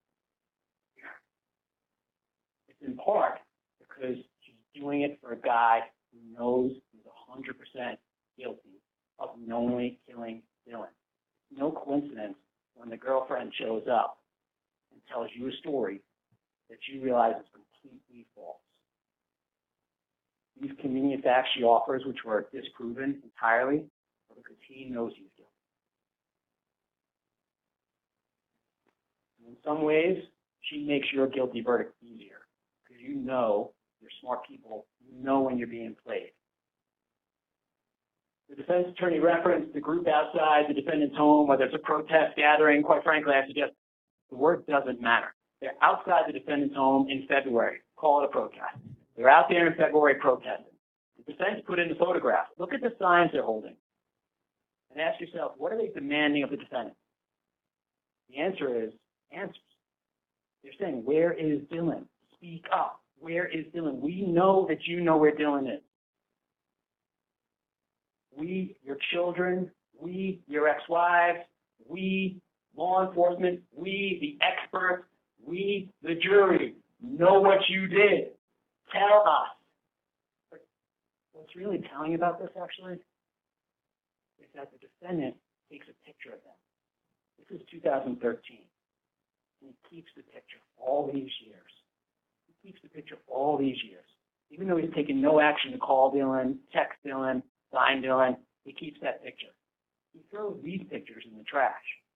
It's in part because she's doing it for a guy who knows he's one hundred percent guilty of knowingly killing Dylan. No coincidence when the girlfriend shows up and tells you a story that you realize is completely false. These convenient facts she offers, which were disproven entirely, are because he knows he's guilty. In some ways, she makes your guilty verdict easier because you know, you're smart people, you know when you're being played. The defense attorney referenced the group outside the defendant's home, whether it's a protest gathering. Quite frankly, I suggest the word doesn't matter. They're outside the defendant's home in February. Call it a protest. They're out there in February protesting. The defense put in the photograph. Look at the signs they're holding. And ask yourself, what are they demanding of the defendant? The answer is answers. They're saying, where is Dylan? Speak up. Where is Dylan? We know that you know where Dylan is. We, your children, we, your ex-wives, we, law enforcement, we, the experts, we, the jury, know what you did. Tell us. But what's really telling about this, actually, is that the defendant takes a picture of them. This is two thousand thirteen. And he keeps the picture all these years. He keeps the picture all these years. Even though he's taken no action to call Dylan, text Dylan, sign Dylan, he keeps that picture. He throws these pictures in the trash.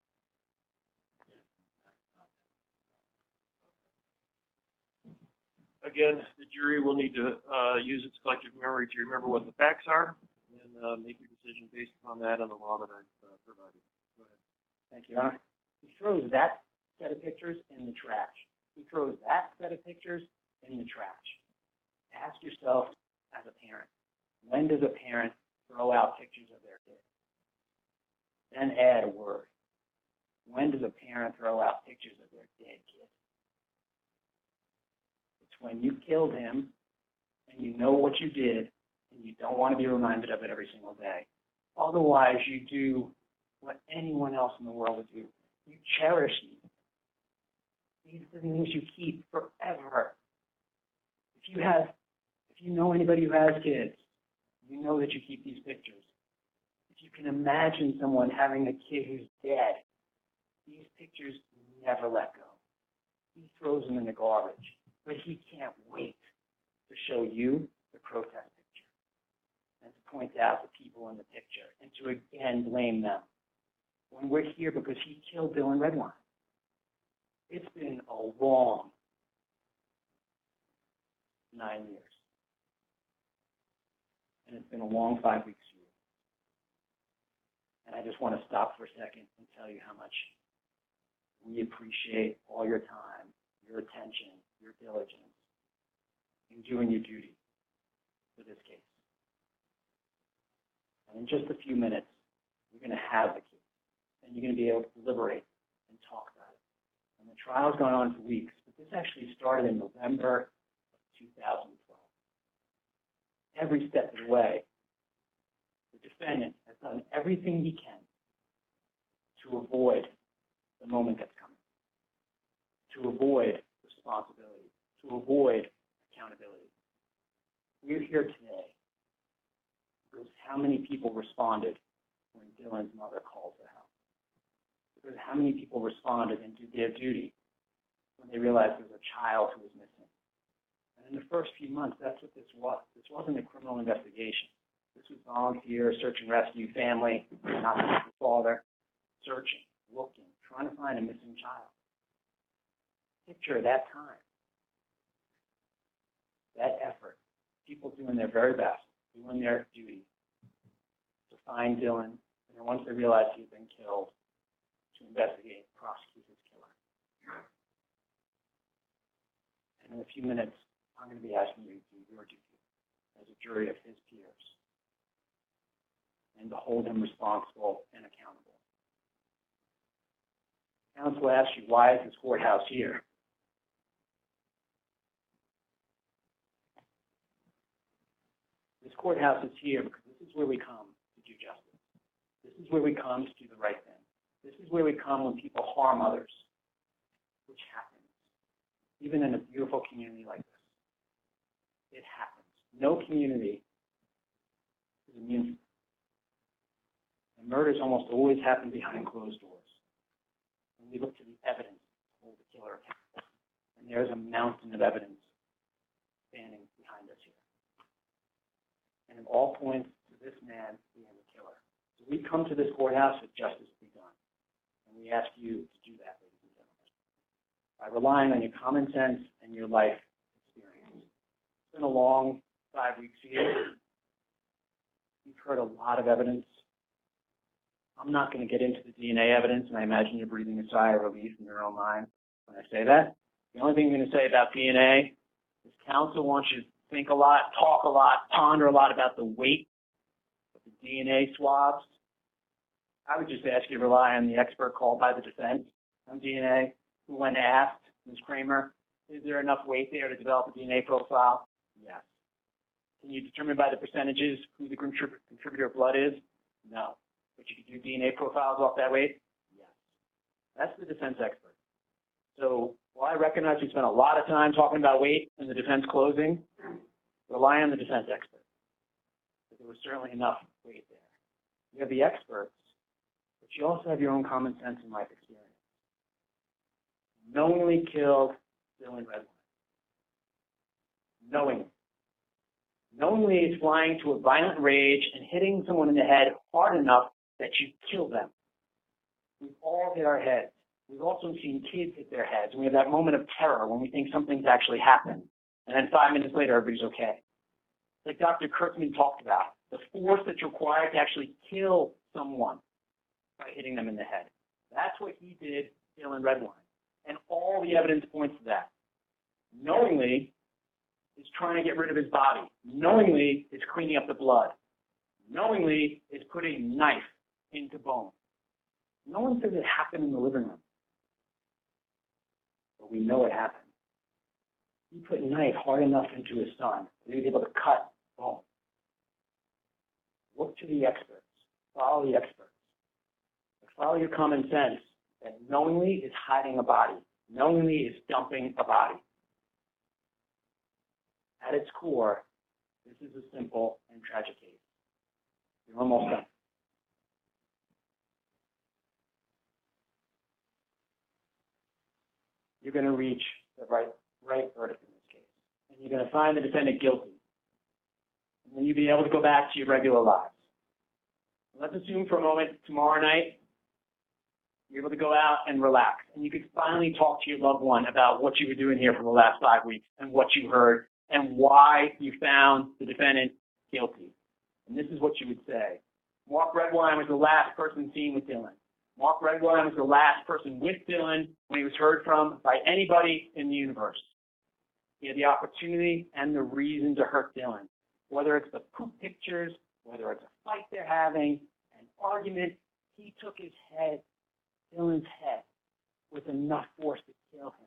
Again, the jury will need to uh, use its collective memory to remember what the facts are and uh, make your decision based upon that and the law that I've uh, provided. Go ahead. Thank you, Your Honor. He throws that set of pictures in the trash. He throws that set of pictures in the trash. Ask yourself as a parent, when does a parent throw out pictures of their kid? Then add a word. When does a parent throw out pictures of their dead kid? It's when you killed him and you know what you did and you don't want to be reminded of it every single day. Otherwise, you do what anyone else in the world would do. You cherish these. These are the things you keep forever. If you have, if you know anybody who has kids, you know that you keep these pictures. If you can imagine someone having a kid who's dead, these pictures never let go. He throws them in the garbage, but he can't wait to show you the protest picture and to point out the people in the picture and to again blame them. When we're here because he killed Dylan Redwine. It's been a long nine years. And it's been a long five weeks for you. And I just want to stop for a second and tell you how much we appreciate all your time, your attention, your diligence in doing your duty for this case. And in just a few minutes, you're going to have the case. And you're going to be able to deliberate and talk about it. And And the trial's gone on for weeks, but this actually started in November of two thousand twelve. Every step of the way, the defendant has done everything he can to avoid the moment that's coming, to avoid responsibility, to avoid accountability. We're here today because how many people responded when Dylan's mother called the house? Because how many people responded and did their duty when they realized there was a child who was missing? And in the first few months, that's what this was. This wasn't a criminal investigation. This was volunteer, search and rescue, family, not the father, searching, looking, trying to find a missing child. Picture that time, that effort, people doing their very best, doing their duty to find Dylan, and then once they realized he had been killed, to investigate, prosecute his killer. And in a few minutes, I'm going to be asking you to do your duty as a jury of his peers and to hold him responsible and accountable. Counsel asks you, why is this courthouse here? This courthouse is here because this is where we come to do justice. This is where we come to do the right thing. This is where we come when people harm others, which happens, even in a beautiful community like this. It happens. No community is immune. And murders almost always happen behind closed doors. And we look to the evidence to hold the killer accountable. And there's a mountain of evidence standing behind us here. And it all points to this man being the killer. So we come to this courthouse with justice to be done. And we ask you to do that, ladies and gentlemen, by relying on your common sense and your life experience. It's been a long five weeks here. You've heard a lot of evidence. I'm not going to get into the D N A evidence, and I imagine you're breathing a sigh of relief in your own mind when I say that. The only thing I'm going to say about D N A is counsel wants you to think a lot, talk a lot, ponder a lot about the weight of the D N A swabs. I would just ask you to rely on the expert called by the defense on D N A, who when asked, Miz Kramer, is there enough weight there to develop a D N A profile? Yes. Can you determine by the percentages who the contrib- contributor of blood is? No. But you can do D N A profiles off that weight? Yes. That's the defense expert. So while I recognize we spent a lot of time talking about weight in the defense closing, rely on the defense expert. But there was certainly enough weight there. You have the experts, but you also have your own common sense and life experience. Knowingly killed Dylan Redwine. Knowingly. Knowingly is flying to a violent rage and hitting someone in the head hard enough that you kill them. We've all hit our heads. We've also seen kids hit their heads, and we have that moment of terror when we think something's actually happened. And then five minutes later, everybody's okay. Like Doctor Kurtzman talked about, the force that's required to actually kill someone by hitting them in the head. That's what he did to Dylan Redwine. And all the evidence points to that. Knowingly is trying to get rid of his body. Knowingly is cleaning up the blood. Knowingly is putting knife into bone. No one says it happened in the living room. But we know it happened. He put knife hard enough into his son that he was able to cut bone. Look to the experts. Follow the experts. But follow your common sense that knowingly is hiding a body. Knowingly is dumping a body. At its core, this is a simple and tragic case. You're almost done. You're going to reach the right, right verdict in this case. And you're going to find the defendant guilty. And then you'll be able to go back to your regular lives. Let's assume for a moment tomorrow night, you're able to go out and relax. And you could finally talk to your loved one about what you were doing here for the last five weeks and what you heard and why you found the defendant guilty. And this is what you would say. Mark Redwine was the last person seen with Dylan. Mark Redwine was the last person with Dylan when he was heard from by anybody in the universe. He had the opportunity and the reason to hurt Dylan. Whether it's the poop pictures, whether it's a fight they're having, an argument, he took his head, Dylan's head, with enough force to kill him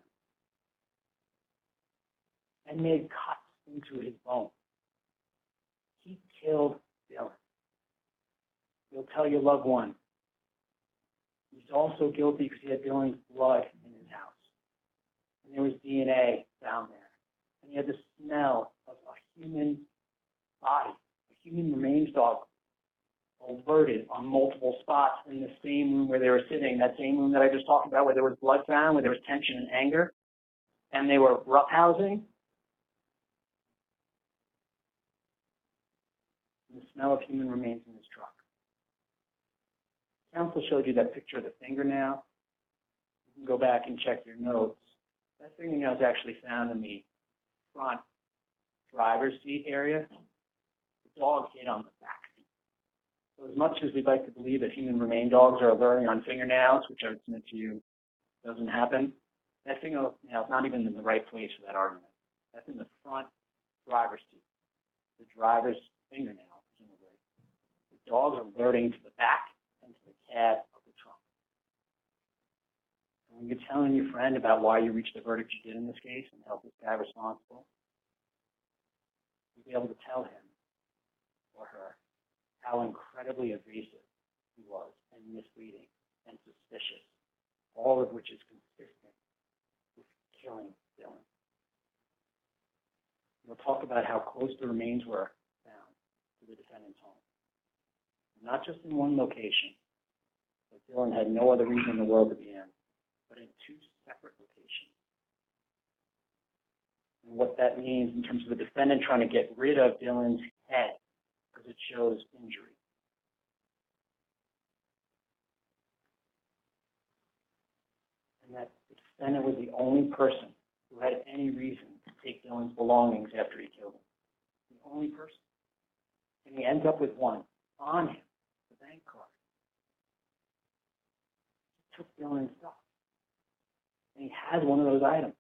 and made cuts into his bone. He killed Dylan. You'll tell your loved one. He's also guilty because he had Dylan's blood in his house. And there was D N A down there. And he had the smell of a human body, a human remains dog, alerted on multiple spots in the same room where they were sitting, that same room that I just talked about where there was blood found, where there was tension and anger, and they were roughhousing. And the smell of human remains in his truck. Counsel showed you that picture of the fingernail. You can go back and check your notes. That fingernail is actually found in the front driver's seat area. The dog hid on the back seat. So as much as we'd like to believe that human remain dogs are alerting on fingernails, which I would submit to you doesn't happen, that fingernail is not even in the right place for that argument. That's in the front driver's seat. The driver's fingernail, presumably. The dog's alerting to the back and to the cab of the trunk. And when you're telling your friend about why you reached the verdict you did in this case and held this guy responsible, you'll be able to tell him or her how incredibly evasive he was and misleading and suspicious, all of which is consistent with killing Dylan. We'll talk about how close the remains were found to the defendant's home. Not just in one location, but Dylan had no other reason in the world to be in, but in two separate locations. And what that means in terms of the defendant trying to get rid of Dylan's head, because it shows injury. And that the defendant was the only person who had any reason to take Dylan's belongings after he killed him. The only person. And he ends up with one on him, the bank card. He took Dylan's stuff. And he has one of those items.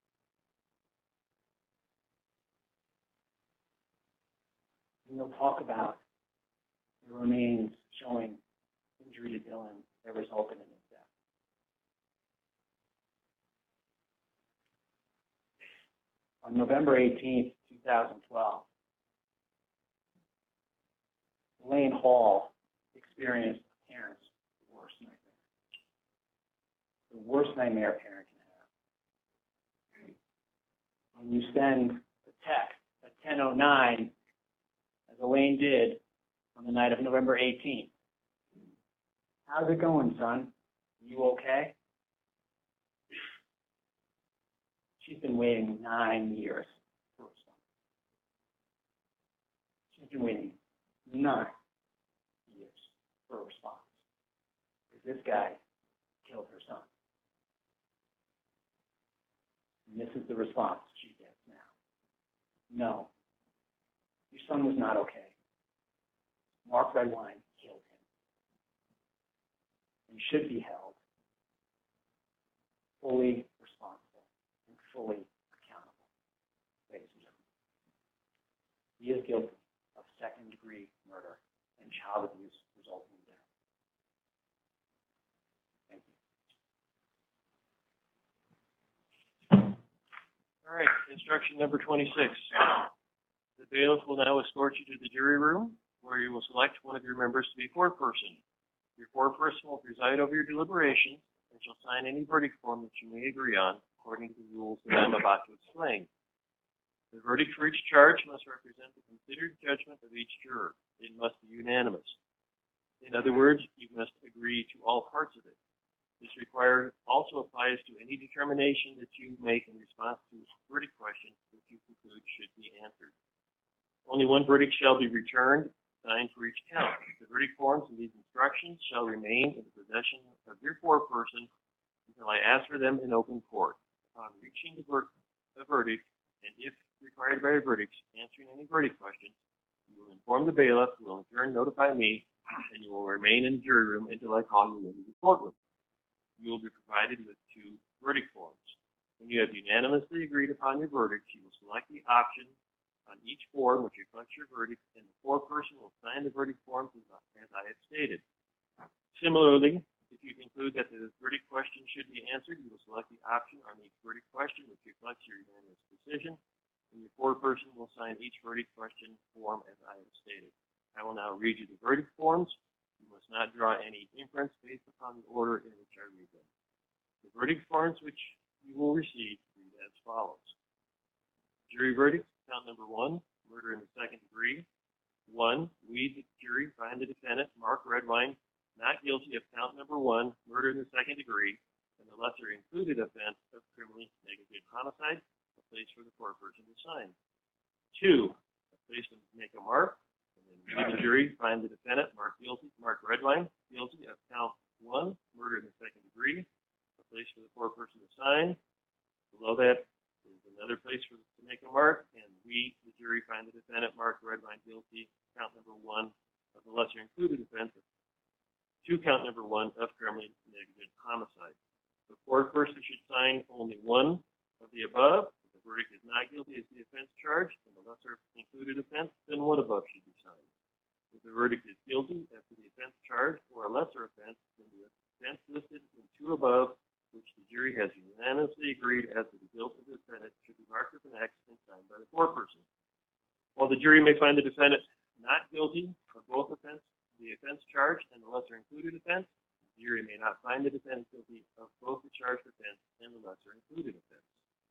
And we'll talk about the remains showing injury to Dylan that resulted in his death. On November eighteenth, two thousand twelve, Elaine Hall experienced a parent's worst nightmare. The worst nightmare a parent can have. When you send a text at ten oh nine, as Elaine did on the night of November eighteenth. How's it going, son? You okay? She's been waiting nine years for her son. She's been waiting nine years for a response. Because this guy killed her son. And this is the response she gets now. No. Your son was not okay. Mark Redwine killed him. And should be held fully responsible and fully accountable, ladies and gentlemen. He is guilty of second-degree murder and child abuse resulting in death. Thank you. All right, instruction number twenty-six. The bailiff will now escort you to the jury room, where you will select one of your members to be foreperson. Your foreperson will preside over your deliberations and shall sign any verdict form that you may agree on, according to the rules that I'm about to explain. The verdict for each charge must represent the considered judgment of each juror. It must be unanimous. In other words, you must agree to all parts of it. This require also applies to any determination that you make in response to a verdict question that you conclude should be answered. Only one verdict shall be returned, signed for each count. The verdict forms and these instructions shall remain in the possession of your foreperson until I ask for them in open court. Upon reaching the, ver- the verdict, and if required by a verdict, answering any verdict questions, you will inform the bailiff, who will in turn notify me, and you will remain in the jury room until I call you into the courtroom. You will be provided with two verdict forms. When you have unanimously agreed upon your verdict, you will select the option on each form which reflects your verdict, and the foreperson will sign the verdict forms as I have stated. Similarly, if you conclude that the verdict question should be answered, you will select the option on each verdict question which reflects your unanimous decision, and your foreperson will sign each verdict question form as I have stated. I will now read you the verdict forms. You must not draw any inference based upon the order in which I read them. The verdict forms which you will receive read as follows. Jury verdict, count number one, murder in the second degree. One, we, the jury, find the defendant, Mark Redwine, not guilty of count number one, murder in the second degree, and the lesser included offense of criminally negligent homicide, a place for the foreperson to sign. Two, a place to make a mark, and then we, the jury, find the defendant, Mark guilty, Mark Redwine, guilty of count one, murder in the second degree, a place for the foreperson to sign. Below that is another place for to make a mark, and we, the jury, find the defendant, Mark Redwine, guilty, count number one, of the lesser included offense to count number one of criminally negligent homicide. The foreperson should sign only one of the above. If the verdict is not guilty as the offense charged and the lesser included offense, then one above should be signed. If the verdict is guilty as to the offense charged or a lesser offense, then the offense listed in two above, which the jury has unanimously agreed as to the guilt of the defendant, should be marked with an X and signed by the foreperson. While the jury may find the defendant not guilty of both offenses, the offense charged and the lesser included offense, the jury may not find the defendant guilty of both the charged offense and the lesser included offense.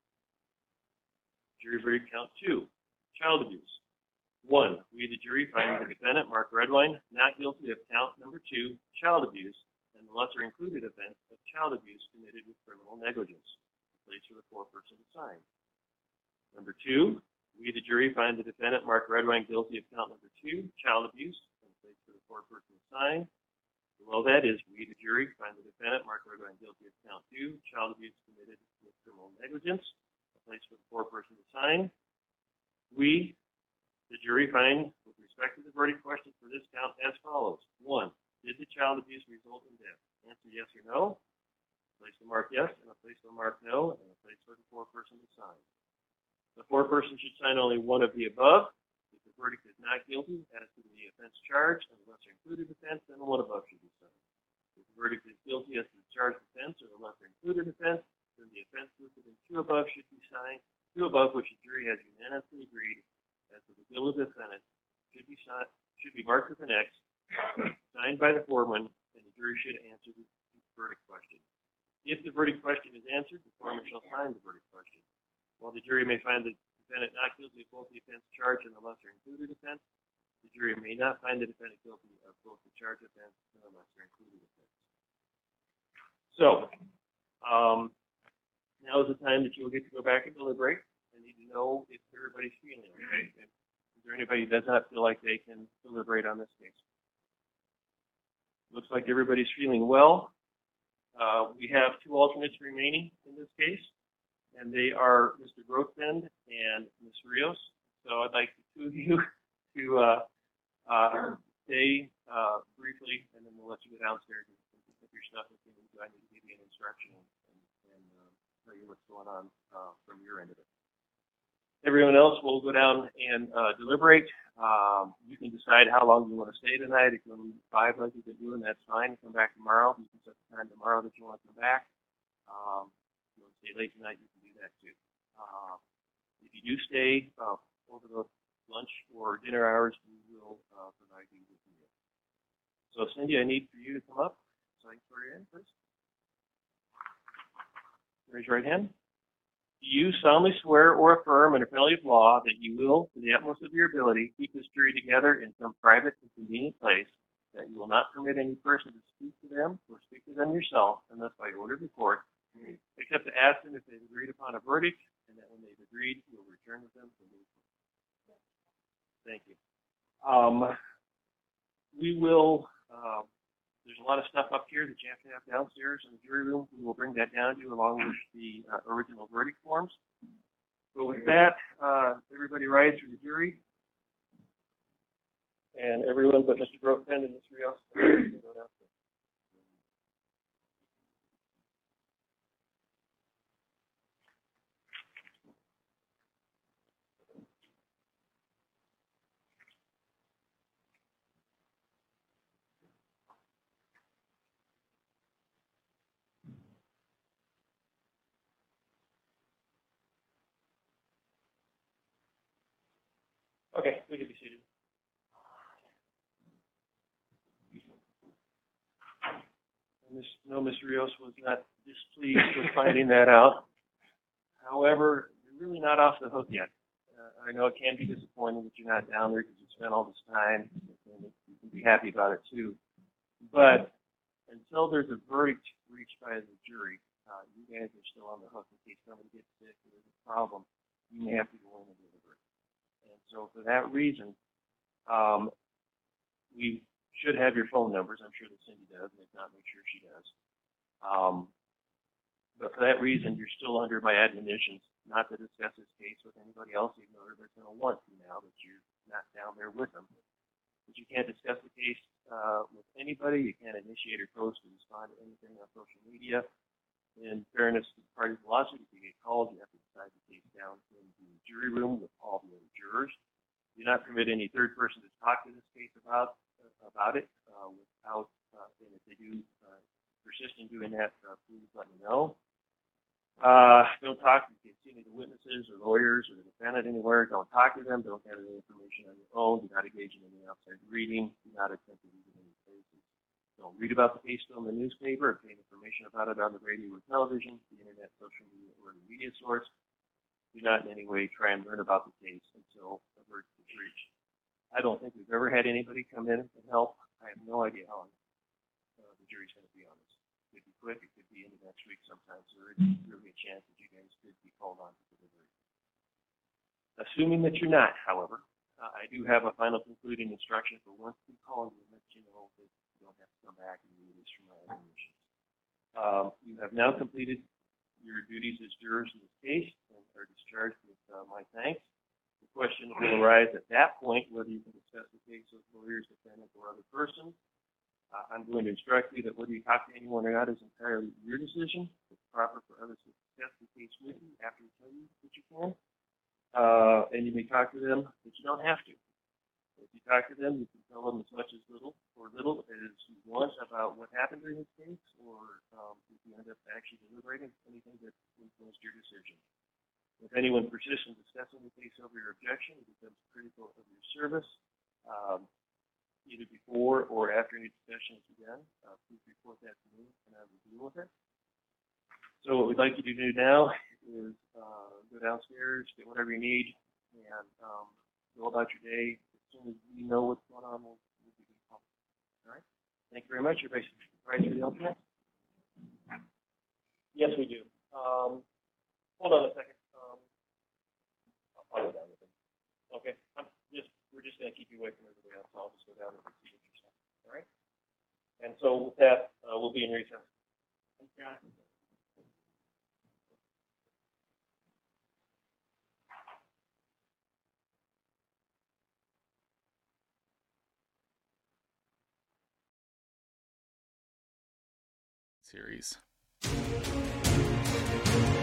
Jury verdict count two, child abuse. One, we the jury find the defendant, Mark Redwine, not guilty of count number two, child abuse, and the lesser included offense of child abuse committed with criminal negligence, a place for the foreperson to sign. Number two, we the jury find the defendant, Mark Redwine, guilty of count number two, child abuse, for the foreperson to sign. Below that is we, the jury, find the defendant, Mark Redwine, guilty of count two, child abuse committed with criminal negligence, a place for the foreperson to sign. We, the jury, find, with respect to the verdict question for this count, as follows. One, did the child abuse result in death? Answer yes or no. A place to mark yes, and a place to mark no, and a place for the foreperson to sign. The foreperson should sign only one of the above. If the verdict is not guilty as to the offense charged and the lesser included offense, then the one above should be signed. If the verdict is guilty as to the charged offense or the lesser included offense, then the offense listed in two above should be signed. Two above, which the jury has unanimously agreed as to the guilt of the defendant, should be signed, should be marked with an X, signed by the foreman, and the jury should answer the verdict question. If the verdict question is answered, the foreman shall sign the verdict question. While the jury may find the defendant not guilty of both the offense charged and the lesser included offense, the jury may not find the defendant guilty of both the charged offense and the lesser included offense. So, um, now is the time that you will get to go back and deliberate. I need to know if everybody's feeling okay. Is there anybody that does not feel like they can deliberate on this case? Looks like everybody's feeling well. Uh, we have two alternates remaining in this case, and they are Mister Grothbend and Miz Rios. So I'd like the two of you to uh, uh, stay uh, briefly, and then we'll let you go downstairs and pick up your stuff if you need to. I need to give you an instruction and, and, and uh, tell you what's going on uh, from your end of it. Everyone else will go down and uh, deliberate. Um, you can decide how long you want to stay tonight. If you want to leave at five like you've been doing, that's fine. Come back tomorrow. You can set the time tomorrow that you want to come back. Um, if you want to stay late tonight, you can do that too. Uh, if you do stay uh, over the lunch or dinner hours, we will uh, provide you with a meal. So Cindy, I need for you to come up so I can swear you in first. Raise your right hand. Do you solemnly swear or affirm under penalty of law that you will, to the utmost of your ability, keep this jury together in some private and convenient place, that you will not permit any person to speak to them or speak to them yourself, unless by order of the court, except to ask them if they've agreed upon a verdict, and that when they've agreed, you will return with them to the court? Thank you. Um, we will, uh, there's a lot of stuff up here that you have to have downstairs in the jury room. We will bring that down to you along with the uh, original verdict forms. So with that, uh, everybody rise for the jury. And everyone but Mister Grothbend and Miz Rios can go downstairs. Okay, we can be seated. Miss, no, Mister Rios was not displeased with finding that out. However, you're really not off the hook yet. Uh, I know it can be disappointing that you're not down there because you spent all this time, and you can be happy about it too. But until there's a verdict reached by the jury, uh, you guys are still on the hook in case somebody gets sick or there's a problem. You may have to go in and deliver it. And so for that reason, um, we should have your phone numbers. I'm sure that Cindy does, and if not, make sure she does. Um, but for that reason, you're still under my admonitions not to discuss this case with anybody else, even though everybody's going to want to now that you're not down there with them. But you can't discuss the case uh, with anybody. You can't initiate or post or respond to anything on social media. In fairness to the parties of the lawsuit, if you get called, you have to decide the case down in the jury room with all the other jurors. Do not permit any third person to talk to this case about about it uh, without, uh, and if they do uh, persist in doing that, uh, please let me know. Uh, don't talk if you see any of the witnesses or lawyers or the defendant anywhere. Don't talk to them. Don't gather any information on your own. Do not engage in any outside reading. Do not attempt to read in any cases. Don't read about the case still in the newspaper. Obtain information about it on the radio or television, the internet, social media, or the media source. Do not in any way try and learn about the case until a verdict is reached. I don't think we've ever had anybody come in and help. I have no idea how uh, the jury's going to be on this. It could be quick. It could be into next week sometimes. So there's really a chance that you guys could be called on to delivery. Assuming that you're not, however, uh, I do have a final concluding instruction for once we call you and let you know that you don't have to come back and do this from my admonitions. Um, you have now completed your duties as jurors in this case and are discharged with uh, my thanks. The question will arise at that point whether you can discuss the case with lawyers, defendant, or other person. Uh, I'm going to instruct you that whether you talk to anyone or not is entirely your decision. It's proper for others to discuss the case with you after you tell you that you can. Uh, and you may talk to them, but you don't have to. If you talk to them, you can tell them as much as little or little as you want about what happened during this case, or um, if you end up actually deliberating anything that influenced your decision. If anyone persists in discussing the case over your objection, it becomes critical of your service, um, either before or after any discussion is begun. Uh, please report that to me, and I will deal with it. So what we'd like you to do now is uh, go downstairs, get whatever you need, and um, go about your day. As soon as we know what's going on, we'll, we'll give you a call. All right? Thank you very much. Everybody right for the alternate? Yes, we do. Um, hold on a second. I'll go down with him. Okay, I'm just, we're just going to keep you away from everybody else. I'll just go down and see what you're saying. All right? And so with that, uh, we'll be in recess. Thanks, John. Series.